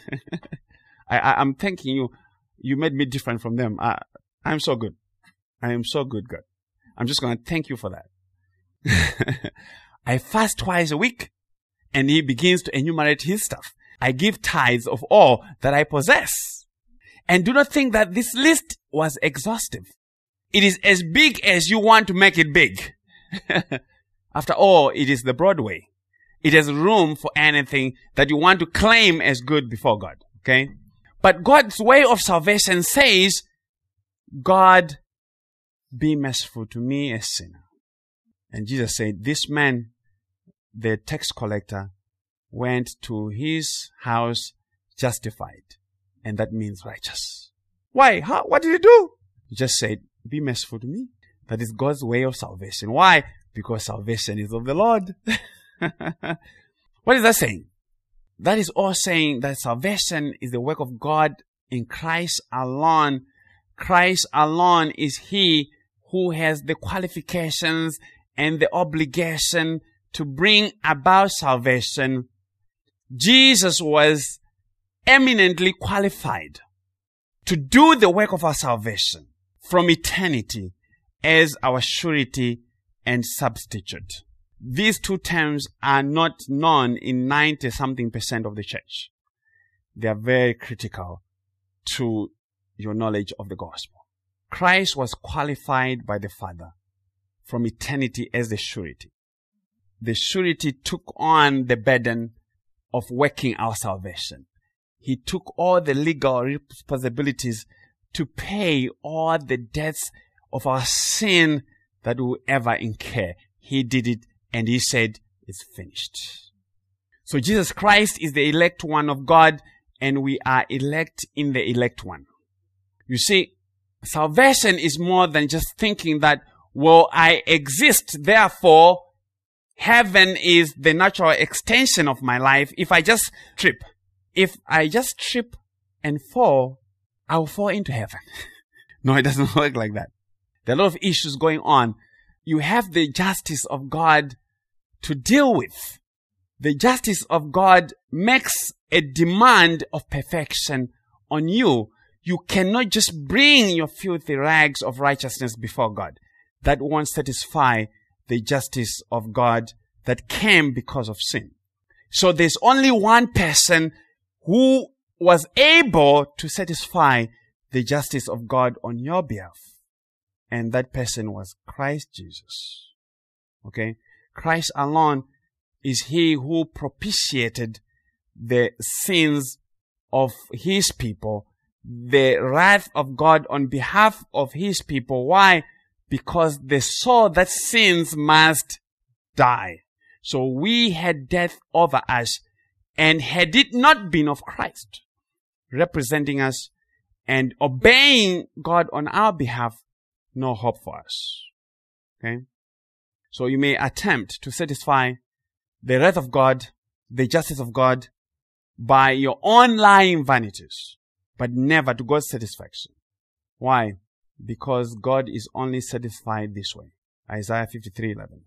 I, I, I'm thanking you. You made me different from them. I, I'm so good. I am so good, God. I'm just going to thank you for that. I fast twice a week, and he begins to enumerate his stuff. I give tithes of all that I possess. And do not think that this list was exhaustive. It is as big as you want to make it big. After all, it is the broad way. It has room for anything that you want to claim as good before God. Okay? But God's way of salvation says, God, be merciful to me, a sinner. And Jesus said, this man, the tax collector, went to his house justified. And that means righteous. Why? How? What did he do? He just said, be merciful to me. That is God's way of salvation. Why? Because salvation is of the Lord. What is that saying? That is all saying that salvation is the work of God in Christ alone. Christ alone is he who has the qualifications and the obligation to bring about salvation. Jesus was eminently qualified to do the work of our salvation from eternity as our surety and substitute. These two terms are not known in ninety something percent of the church. They are very critical to your knowledge of the gospel. Christ was qualified by the Father from eternity as the surety. The surety took on the burden of working our salvation. He took all the legal responsibilities to pay all the debts of our sin that we will ever incur. He did it, and he said, it's finished. So Jesus Christ is the elect one of God, and we are elect in the elect one. You see, salvation is more than just thinking that, well, I exist, therefore, heaven is the natural extension of my life. If I just trip, if I just trip and fall, I will fall into heaven. No, it doesn't work like that. There are a lot of issues going on. You have the justice of God to deal with. The justice of God makes a demand of perfection on you. You cannot just bring your filthy rags of righteousness before God. That won't satisfy the justice of God that came because of sin. So there's only one person who was able to satisfy the justice of God on your behalf. And that person was Christ Jesus. Okay? Christ alone is he who propitiated the sins of his people, the wrath of God on behalf of his people. Why? Because they saw that sins must die. So we had death over us, and had it not been of Christ representing us and obeying God on our behalf, no hope for us. Okay? So you may attempt to satisfy the wrath of God, the justice of God, by your own lying vanities, but never to God's satisfaction. Why? Because God is only satisfied this way. Isaiah fifty-three eleven.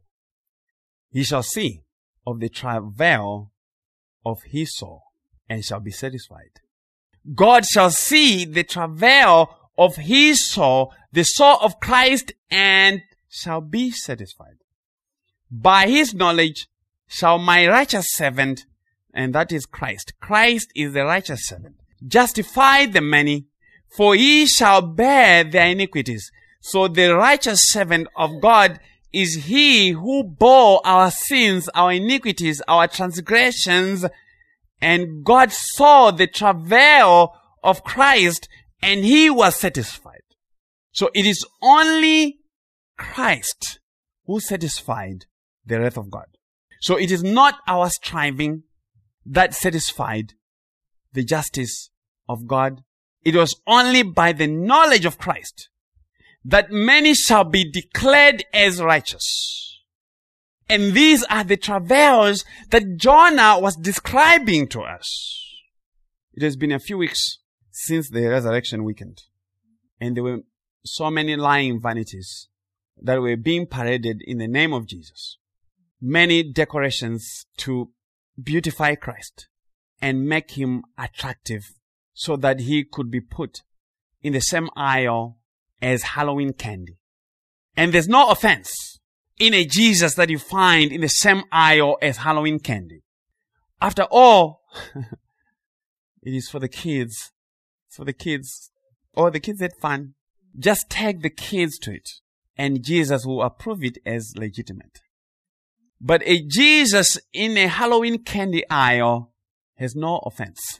He shall see of the travail of his soul and shall be satisfied. God shall see the travail of his soul, the soul of Christ, and shall be satisfied. By his knowledge shall my righteous servant, and that is Christ. Christ is the righteous servant, justify the many, for he shall bear their iniquities. So the righteous servant of God is he who bore our sins, our iniquities, our transgressions, and God saw the travail of Christ, and he was satisfied. So it is only Christ who satisfied the wrath of God. So it is not our striving that satisfied the justice of God. It was only by the knowledge of Christ that many shall be declared as righteous. And these are the travails that Jonah was describing to us. It has been a few weeks since the resurrection weekend, and there were so many lying vanities that were being paraded in the name of Jesus. Many decorations to beautify Christ and make him attractive so that he could be put in the same aisle as Halloween candy. And there's no offense in a Jesus that you find in the same aisle as Halloween candy. After all, it is for the kids. It's for the kids. Oh, the kids had fun. Just take the kids to it, and Jesus will approve it as legitimate. But a Jesus in a Halloween candy aisle has no offense.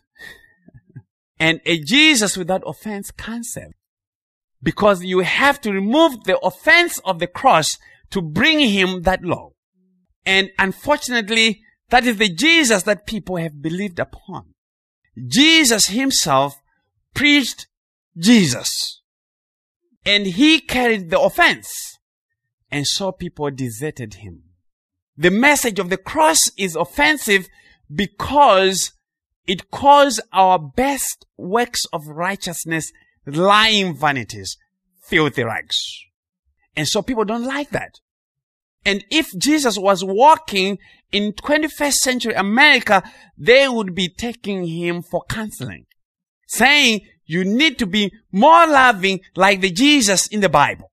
And a Jesus without offense can't save. Because you have to remove the offense of the cross to bring him that low. And unfortunately, that is the Jesus that people have believed upon. Jesus himself preached Jesus. And he carried the offense. And so people deserted him. The message of the cross is offensive because it calls our best works of righteousness lying vanities, filthy rags. And so people don't like that. And if Jesus was walking in twenty-first century America, they would be taking him for counseling, saying you need to be more loving like the Jesus in the Bible.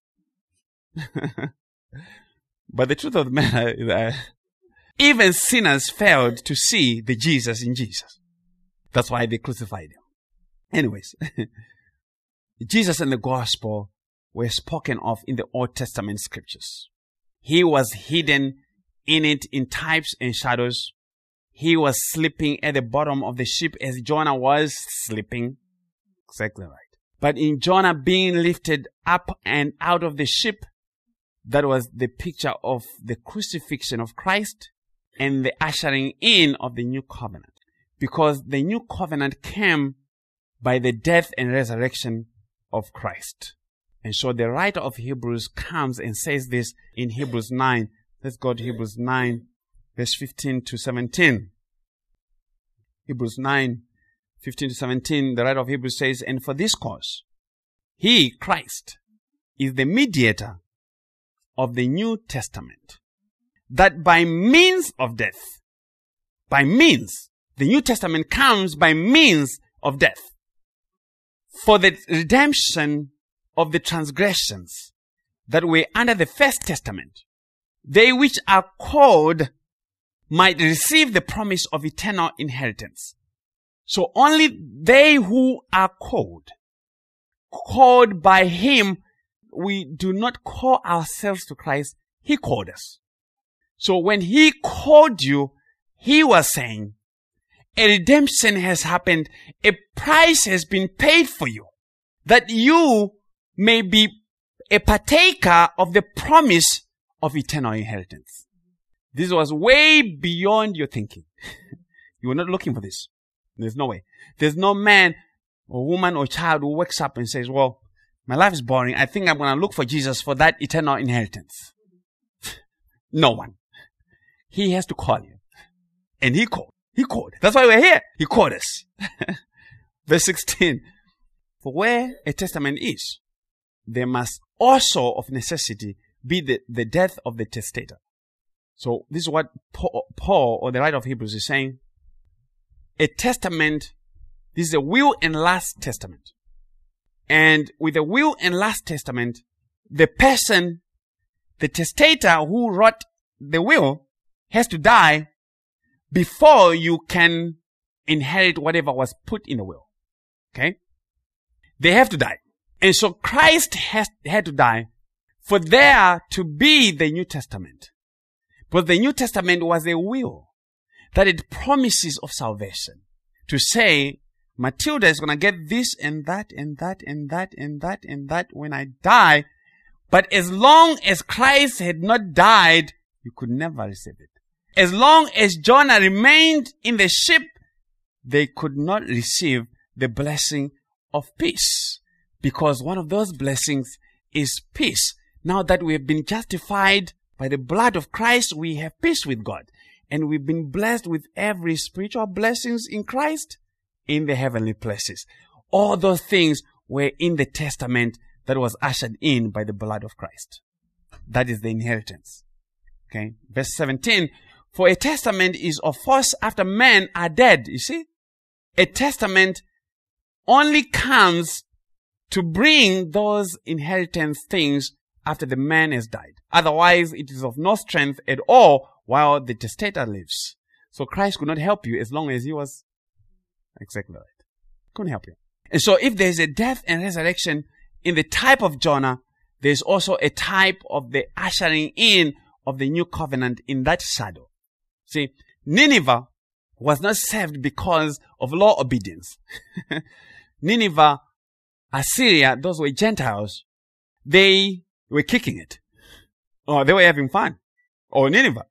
But the truth of the matter is that even sinners failed to see the Jesus in Jesus. That's why they crucified him. Anyways, Jesus and the gospel were spoken of in the Old Testament scriptures. He was hidden in it in types and shadows. He was sleeping at the bottom of the ship as Jonah was sleeping. Exactly right. But in Jonah being lifted up and out of the ship, that was the picture of the crucifixion of Christ and the ushering in of the new covenant. Because the new covenant came by the death and resurrection of Christ. And so the writer of Hebrews comes and says this in Hebrews nine. Let's go to Hebrews nine, verse fifteen to seventeen. Hebrews nine, fifteen to seventeen, the writer of Hebrews says, and for this cause, he, Christ, is the mediator of the New Testament, that by means of death, by means, the New Testament comes by means of death, for the redemption of the transgressions that were under the First Testament, they which are called might receive the promise of eternal inheritance. So only they who are called, called by Him, we do not call ourselves to Christ, He called us. So when He called you, He was saying, a redemption has happened, a price has been paid for you, that you may be a partaker of the promise of eternal inheritance. This was way beyond your thinking. You were not looking for this. There's no way. There's no man or woman or child who wakes up and says, well, my life is boring. I think I'm going to look for Jesus for that eternal inheritance. No one. He has to call you. And He called. He called. That's why we're here. He called us. Verse sixteen. For where a testament is, there must also of necessity be the, the death of the testator. So this is what Paul, Paul or the writer of Hebrews is saying. A testament, this is a will and last testament. And with a will and last testament, the person, the testator who wrote the will has to die before you can inherit whatever was put in the will. Okay? They have to die. And so Christ has had to die for there to be the New Testament. But the New Testament was a will that it promises of salvation. To say, Matilda is going to get this and that and that and that and that and that when I die. But as long as Christ had not died, you could never receive it. As long as Jonah remained in the ship, they could not receive the blessing of peace. Because one of those blessings is peace. Now that we have been justified by the blood of Christ, we have peace with God. And we've been blessed with every spiritual blessings in Christ in the heavenly places. All those things were in the testament that was ushered in by the blood of Christ. That is the inheritance. Okay. Verse seventeen. For a testament is of force after men are dead. You see? A testament only comes to bring those inheritance things after the man has died. Otherwise, it is of no strength at all while the testator lives. So Christ could not help you as long as He was exactly right. Couldn't help you. And so if there is a death and resurrection in the type of Jonah, there is also a type of the ushering in of the new covenant in that shadow. See, Nineveh was not saved because of law obedience. Nineveh, Assyria, those were Gentiles. They were kicking it. Or they were having fun. Or Nineveh.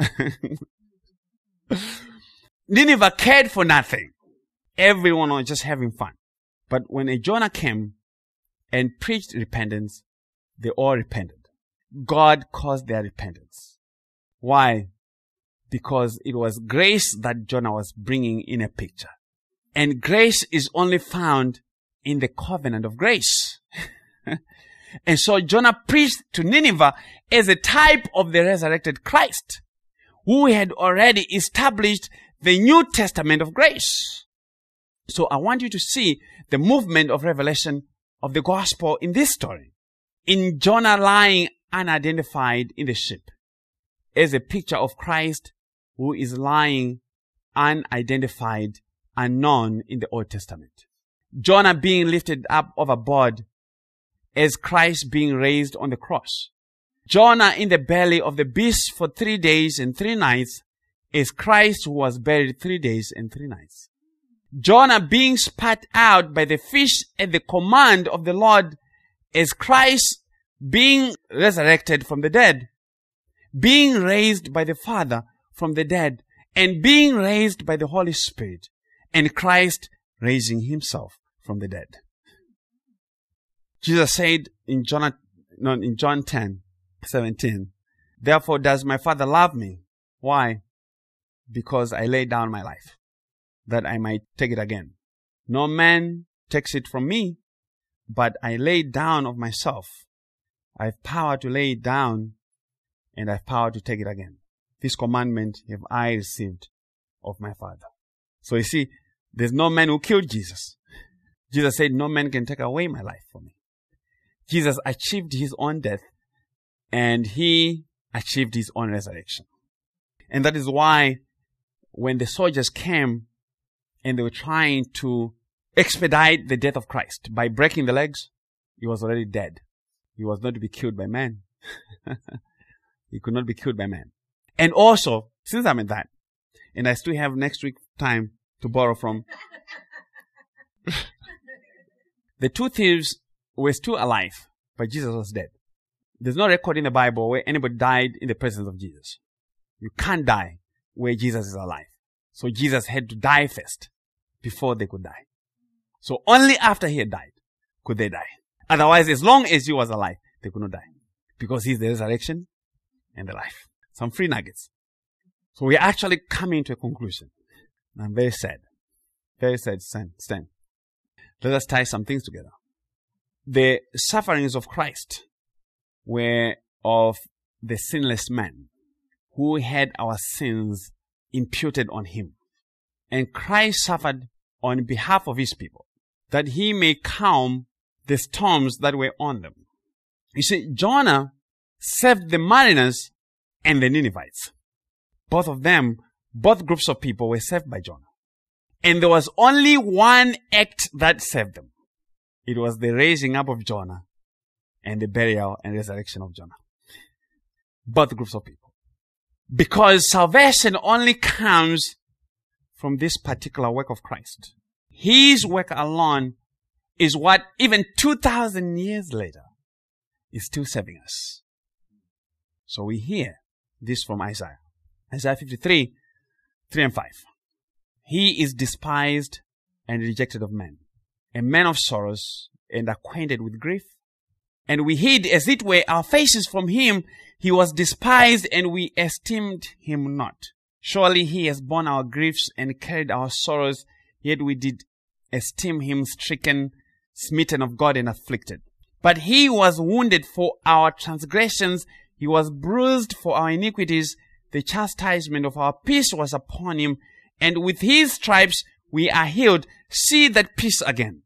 Nineveh cared for nothing. Everyone was just having fun. But when a Jonah came and preached repentance, they all repented. God caused their repentance. Why? Because it was grace that Jonah was bringing in a picture. And grace is only found in the covenant of grace. And so Jonah preached to Nineveh as a type of the resurrected Christ, who had already established the New Testament of grace. So I want you to see the movement of revelation of the gospel in this story. In Jonah lying unidentified in the ship as a picture of Christ who is lying unidentified, unknown in the Old Testament. Jonah being lifted up overboard as Christ being raised on the cross. Jonah in the belly of the beast for three days and three nights as Christ who was buried three days and three nights. Jonah being spat out by the fish at the command of the Lord as Christ being resurrected from the dead, being raised by the Father from the dead, and being raised by the Holy Spirit, and Christ raising Himself from the dead. Jesus said in John, no, in John ten, seventeen, therefore does my Father love me. Why? Because I lay down my life, that I might take it again. No man takes it from me, but I lay down of myself. I have power to lay it down, and I have power to take it again. this commandment have I received of my Father. So you see, there's no man who killed Jesus. Jesus said, no man can take away my life from me. Jesus achieved his own death and he achieved his own resurrection. And that is why when the soldiers came and they were trying to expedite the death of Christ by breaking the legs, he was already dead. He was not to be killed by man. He could not be killed by man. And also, since I'm at that, and I still have next week time to borrow from, the two thieves were still alive, but Jesus was dead. There's no record in the Bible where anybody died in the presence of Jesus. You can't die where Jesus is alive. So Jesus had to die first before they could die. So only after he had died could they die. Otherwise, as long as he was alive, they could not die. Because he's the resurrection and the life. Some free nuggets. So we're actually coming to a conclusion. I'm very sad. Very sad, Stan. Let us tie some things together. The sufferings of Christ were of the sinless man who had our sins imputed on him. And Christ suffered on behalf of his people, that he may calm the storms that were on them. You see, Jonah saved the mariners and the Ninevites. Both of them, both groups of people were saved by Jonah. And there was only one act that saved them. It was the raising up of Jonah and the burial and resurrection of Jonah. Both groups of people. Because salvation only comes from this particular work of Christ. His work alone is what even two thousand years later is still saving us. So we hear this from Isaiah. Isaiah fifty-three, three and five. He is despised and rejected of men, a man of sorrows and acquainted with grief. And we hid, as it were, our faces from him. He was despised and we esteemed him not. Surely he has borne our griefs and carried our sorrows, yet we did esteem him stricken, smitten of God and afflicted. But he was wounded for our transgressions, he was bruised for our iniquities, the chastisement of our peace was upon him, and with his stripes we are healed. See that peace again.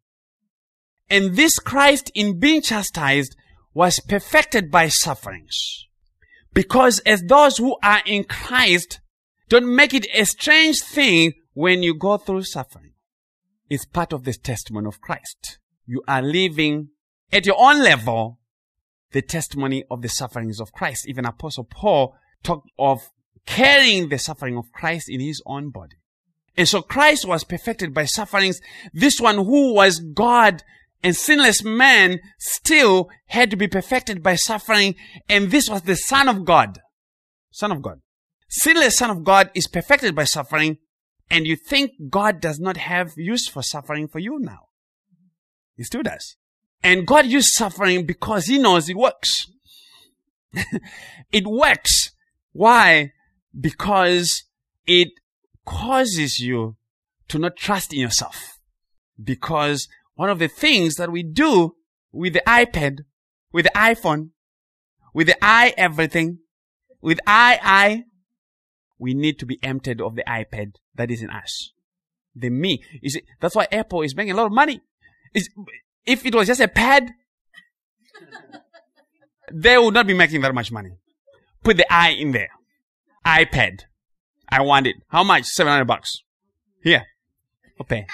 And this Christ, in being chastised, was perfected by sufferings. Because as those who are in Christ, don't make it a strange thing when you go through suffering. It's part of this testimony of Christ. You are living at your own level the testimony of the sufferings of Christ. Even Apostle Paul talked of carrying the suffering of Christ in his own body. And so Christ was perfected by sufferings. This one who was God and sinless man still had to be perfected by suffering. And this was the Son of God. Son of God. Sinless Son of God is perfected by suffering. And you think God does not have use for suffering for you now. He still does. And God used suffering because he knows it works. It works. Why? Because it causes you to not trust in yourself. Because one of the things that we do with the iPad, with the iPhone, with the i everything, with I, I, we need to be emptied of the iPad that is in us. The me. You see, that's why Apple is making a lot of money. It's, if it was just a pad, they would not be making that much money. Put the I in there. iPad. I want it. How much? seven hundred bucks. Here. Okay.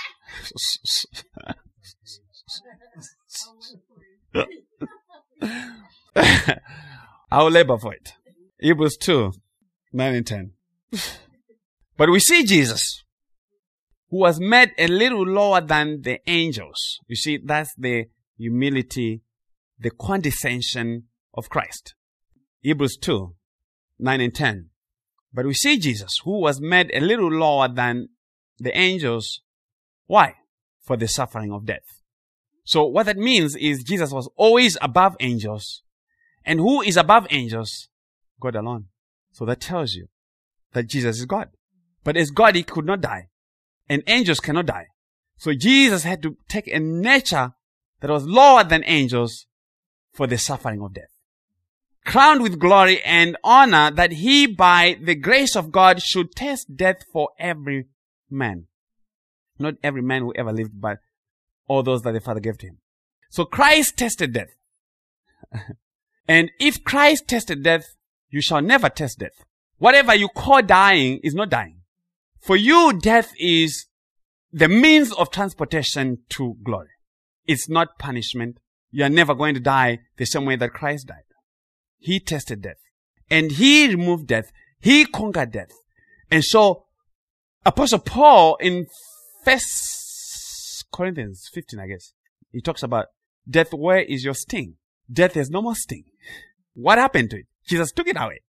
I will labor for it. Hebrews two, nine and ten. But we see Jesus, who was made a little lower than the angels. You see, that's the humility, the condescension of Christ. Hebrews two, nine and ten. But we see Jesus, who was made a little lower than the angels. Why? For the suffering of death. So what that means is Jesus was always above angels. And who is above angels? God alone. So that tells you that Jesus is God. But as God, he could not die. And angels cannot die. So Jesus had to take a nature that was lower than angels for the suffering of death. crowned with glory and honor, that he by the grace of God should taste death for every man. Not every man who ever lived, but all those that the Father gave to him. So Christ tasted death. And if Christ tasted death, you shall never taste death. Whatever you call dying is not dying. For you, death is the means of transportation to glory. It's not punishment. You are never going to die the same way that Christ died. He tasted death. And he removed death. He conquered death. And so, Apostle Paul in First Corinthians fifteen, I guess, he talks about death, where is your sting? Death has no more sting. What happened to it? Jesus took it away.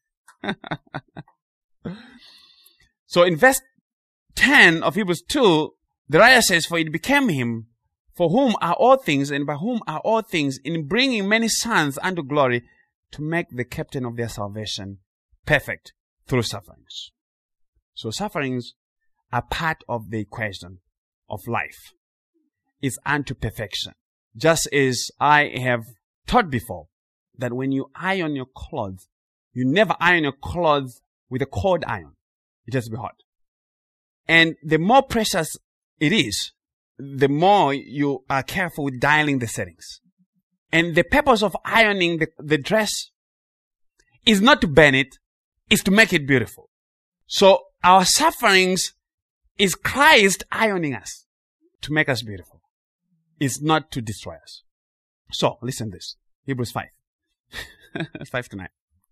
So in verse ten of Hebrews two, the writer says, for it became him, for whom are all things, and by whom are all things, in bringing many sons unto glory, to make the captain of their salvation perfect through sufferings. So sufferings are part of the equation of life. It's unto perfection. Just as I have taught before, that when you iron your clothes, you never iron your clothes with a cold iron. It has to be hot. And the more precious it is, the more you are careful with dialing the settings. And the purpose of ironing the, the dress is not to burn it, it's to make it beautiful. So our sufferings is Christ ironing us to make us beautiful. It's not to destroy us. So listen to this. Hebrews five. five to nine.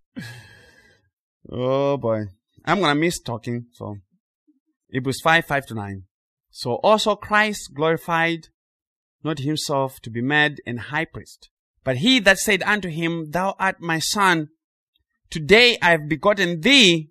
Oh boy. I'm going to miss talking. So Hebrews five, five to nine. So also Christ glorified not himself to be made an high priest, but he that said unto him, thou art my son, today I have begotten thee.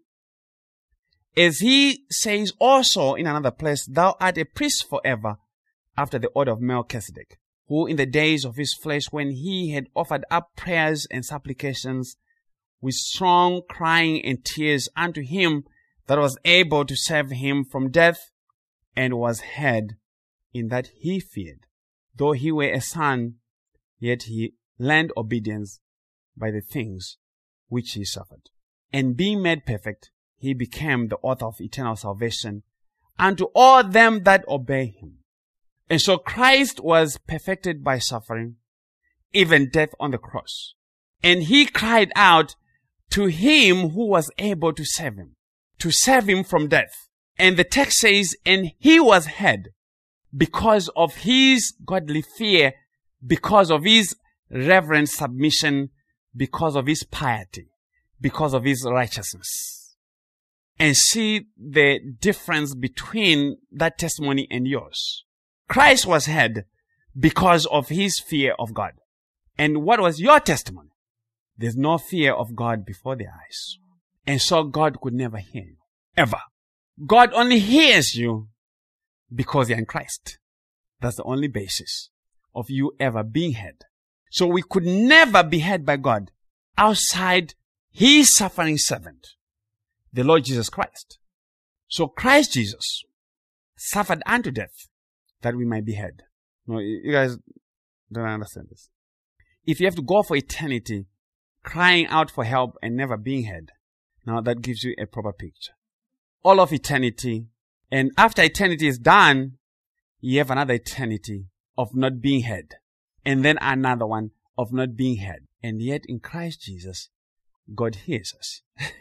As he says also in another place, thou art a priest forever, after the order of Melchizedek, who in the days of his flesh, when he had offered up prayers and supplications with strong crying and tears unto him that was able to save him from death, and was heard in that he feared. Though he were a son, yet he learned obedience by the things which he suffered. And being made perfect, he became the author of eternal salvation unto all them that obey him. And so Christ was perfected by suffering, even death on the cross. And he cried out to him who was able to save him, to save him from death. And the text says, and he was heard because of his godly fear, because of his reverent submission, because of his piety, because of his righteousness. And see the difference between that testimony and yours. Christ was heard because of his fear of God. And what was your testimony? There's no fear of God before their eyes. And so God could never hear you. Ever. God only hears you because you're in Christ. That's the only basis of you ever being heard. So we could never be heard by God outside his suffering servant, the Lord Jesus Christ. So Christ Jesus suffered unto death that we might be heard. No, you guys don't understand this. If you have to go for eternity crying out for help and never being heard, now that gives you a proper picture. All of eternity, and after eternity is done, you have another eternity of not being heard, and then another one of not being heard. And yet in Christ Jesus, God hears us.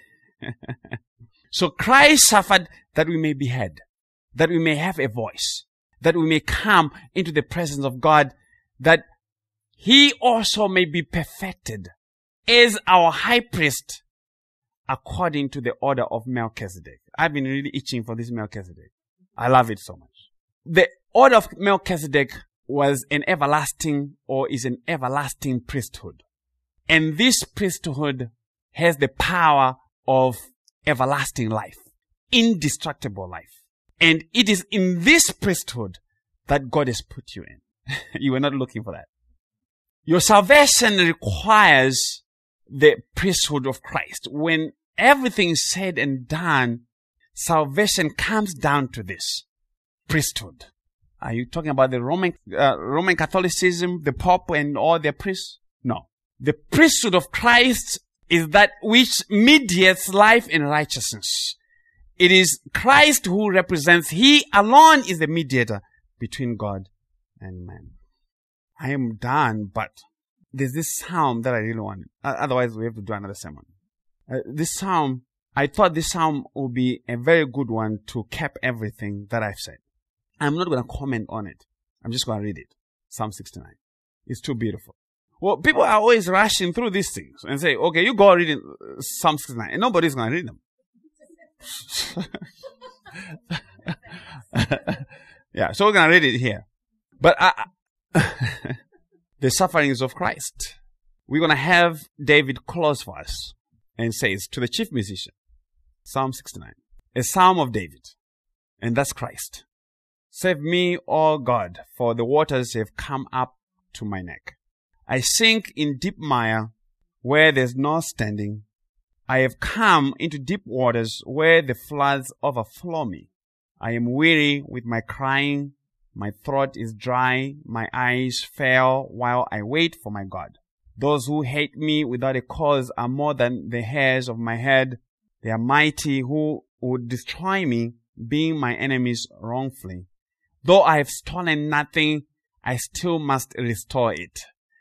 So Christ suffered that we may be heard, that we may have a voice, that we may come into the presence of God, that he also may be perfected as our high priest according to the order of Melchizedek. I've been really itching for this Melchizedek. I love it so much. The order of Melchizedek was an everlasting or is an everlasting priesthood. And this priesthood has the power of everlasting life, indestructible life. And it is in this priesthood that God has put you in. You were not looking for that. Your salvation requires the priesthood of Christ. When everything is said and done, salvation comes down to this priesthood. Are you talking about the Roman uh, Roman Catholicism, the Pope and all their priests? No. The priesthood of Christ is that which mediates life and righteousness. It is Christ who represents. He alone is the mediator between God and man. I am done, but there's this psalm that I really want. Otherwise, we have to do another sermon. Uh, this psalm, I thought this psalm would be a very good one to cap everything that I've said. I'm not going to comment on it. I'm just going to read it. Psalm sixty-nine. It's too beautiful. Well, people are always rushing through these things and say, okay, you go read it, uh, Psalm sixty-nine, and nobody's going to read them. Yeah, so we're going to read it here. But I, the sufferings of Christ. We're going to have David close for us and says to the chief musician, Psalm sixty-nine, a psalm of David, and that's Christ. Save me, O God, for the waters have come up to my neck. I sink in deep mire where there's no standing. I have come into deep waters where the floods overflow me. I am weary with my crying. My throat is dry. My eyes fail while I wait for my God. Those who hate me without a cause are more than the hairs of my head. They are mighty who would destroy me, being my enemies wrongfully. Though I have stolen nothing, I still must restore it.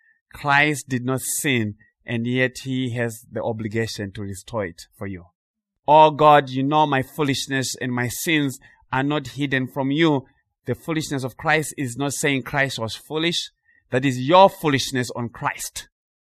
Christ did not sin, and yet he has the obligation to restore it for you. Oh God, you know my foolishness, and my sins are not hidden from you. The foolishness of Christ is not saying Christ was foolish. That is your foolishness on Christ.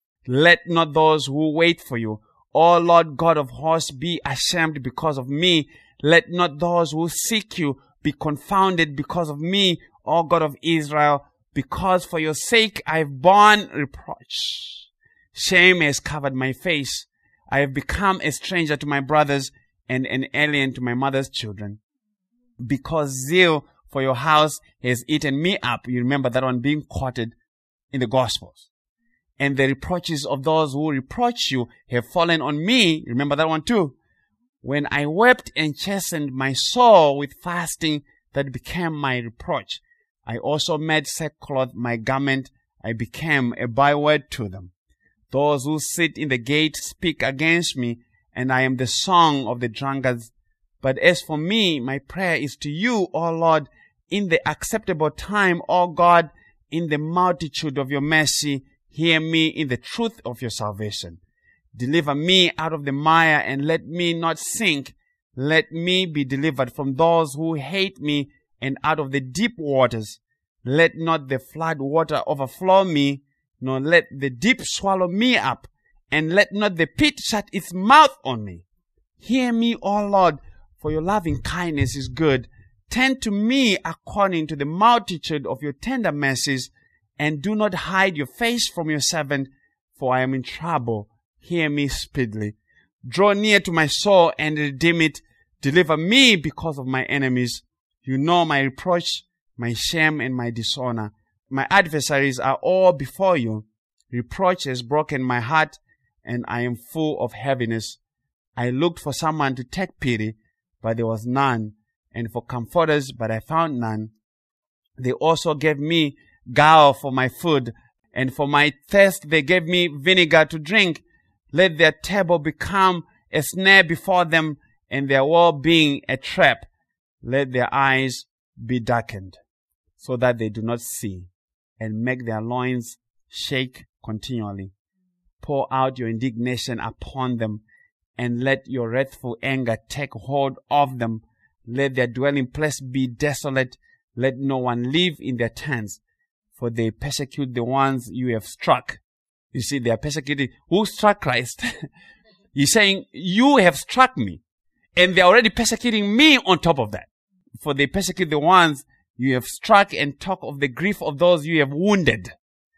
Let not those who wait for you, O Lord God of hosts, be ashamed because of me. Let not those who seek you be confounded because of me, O God of Israel, because for your sake I have borne reproach. Shame has covered my face. I have become a stranger to my brothers and an alien to my mother's children. Because zeal for your house has eaten me up. You remember that one being quoted in the Gospels. And the reproaches of those who reproach you have fallen on me. Remember that one too. When I wept and chastened my soul with fasting, that became my reproach. I also made sackcloth my garment. I became a byword to them. Those who sit in the gate speak against me, and I am the song of the drunkards. But as for me, my prayer is to you, O Lord, in the acceptable time, O God, in the multitude of your mercy. Hear me in the truth of your salvation. Deliver me out of the mire and let me not sink. Let me be delivered from those who hate me and out of the deep waters. Let not the flood water overflow me, nor let the deep swallow me up, and let not the pit shut its mouth on me. Hear me, O Lord, for your loving kindness is good. Turn to me according to the multitude of your tender mercies, and do not hide your face from your servant, for I am in trouble. Hear me speedily. Draw near to my soul and redeem it. Deliver me because of my enemies. You know my reproach, my shame, and my dishonor. My adversaries are all before you. Reproach has broken my heart, and I am full of heaviness. I looked for someone to take pity, but there was none, and for comforters, but I found none. They also gave me gall for my food, and for my thirst they gave me vinegar to drink. Let their table become a snare before them, and their well-being a trap. Let their eyes be darkened, so that they do not see, and make their loins shake continually. Pour out your indignation upon them, and let your wrathful anger take hold of them. Let their dwelling place be desolate. Let no one live in their tents, for they persecute the ones you have struck. You see, they are persecuting. Who struck Christ? He's saying, you have struck me. And they're already persecuting me on top of that. For they persecute the ones you have struck and talk of the grief of those you have wounded.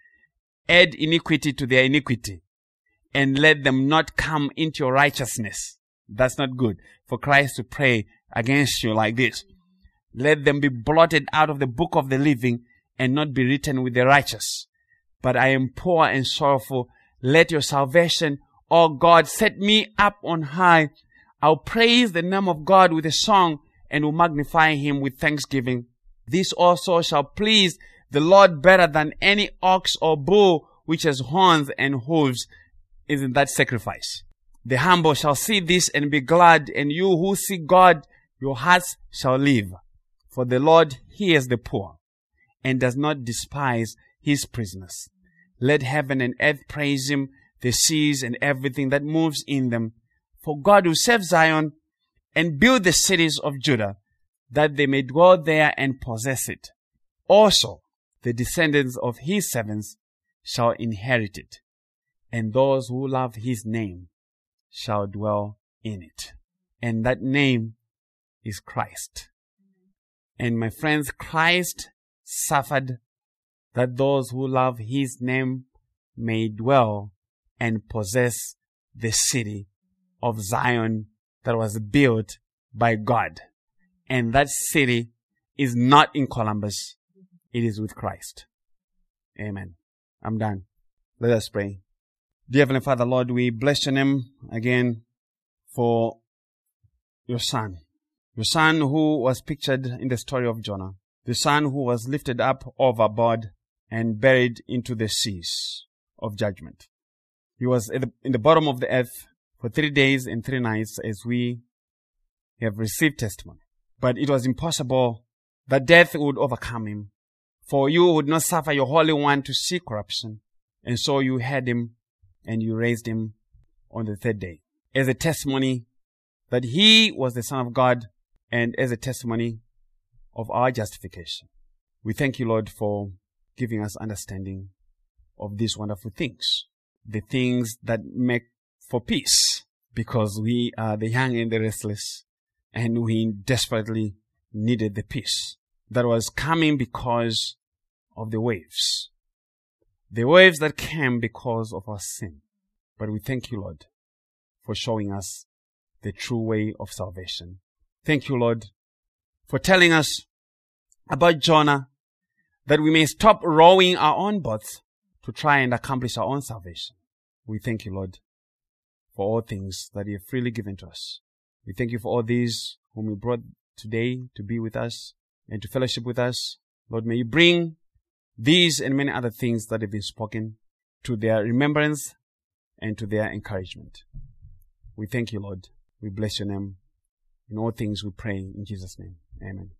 Add iniquity to their iniquity, and let them not come into your righteousness. That's not good for Christ to pray against you like this. Let them be blotted out of the book of the living and not be written with the righteous. But I am poor and sorrowful. Let your salvation, O God, set me up on high. I'll praise the name of God with a song and will magnify him with thanksgiving. This also shall please the Lord better than any ox or bull which has horns and hooves is in that sacrifice. The humble shall see this and be glad, and you who seek God, your hearts shall live. For the Lord hears the poor, and does not despise his prisoners. Let heaven and earth praise him, the seas and everything that moves in them. For God will save Zion and build the cities of Judah, that they may dwell there and possess it. Also, the descendants of his servants shall inherit it, and those who love his name shall dwell in it. And that name is Christ. And my friends, Christ suffered that those who love his name may dwell and possess the city of Zion that was built by God. And that city is not in Columbus. It is with Christ. Amen. I'm done. Let us pray. Dear Heavenly Father, Lord, we bless your name again for your Son. Your Son who was pictured in the story of Jonah. The Son who was lifted up overboard and buried into the seas of judgment. He was in the bottom of the earth for three days and three nights as we have received testimony. But it was impossible that death would overcome him. For you would not suffer your Holy One to see corruption. And so you had him and you raised him on the third day as a testimony that he was the Son of God and as a testimony of our justification. We thank you, Lord, for giving us understanding of these wonderful things, the things that make for peace, because we are the young and the restless, and we desperately needed the peace that was coming because of the waves. The waves that came because of our sin. But we thank you, Lord, for showing us the true way of salvation. Thank you, Lord, for telling us about Jonah, that we may stop rowing our own boats to try and accomplish our own salvation. We thank you, Lord, for all things that you have freely given to us. We thank you for all these whom you brought today to be with us and to fellowship with us. Lord, may you bring these and many other things that have been spoken to their remembrance and to their encouragement. We thank you, Lord. We bless your name. In all things we pray in Jesus' name. Amen.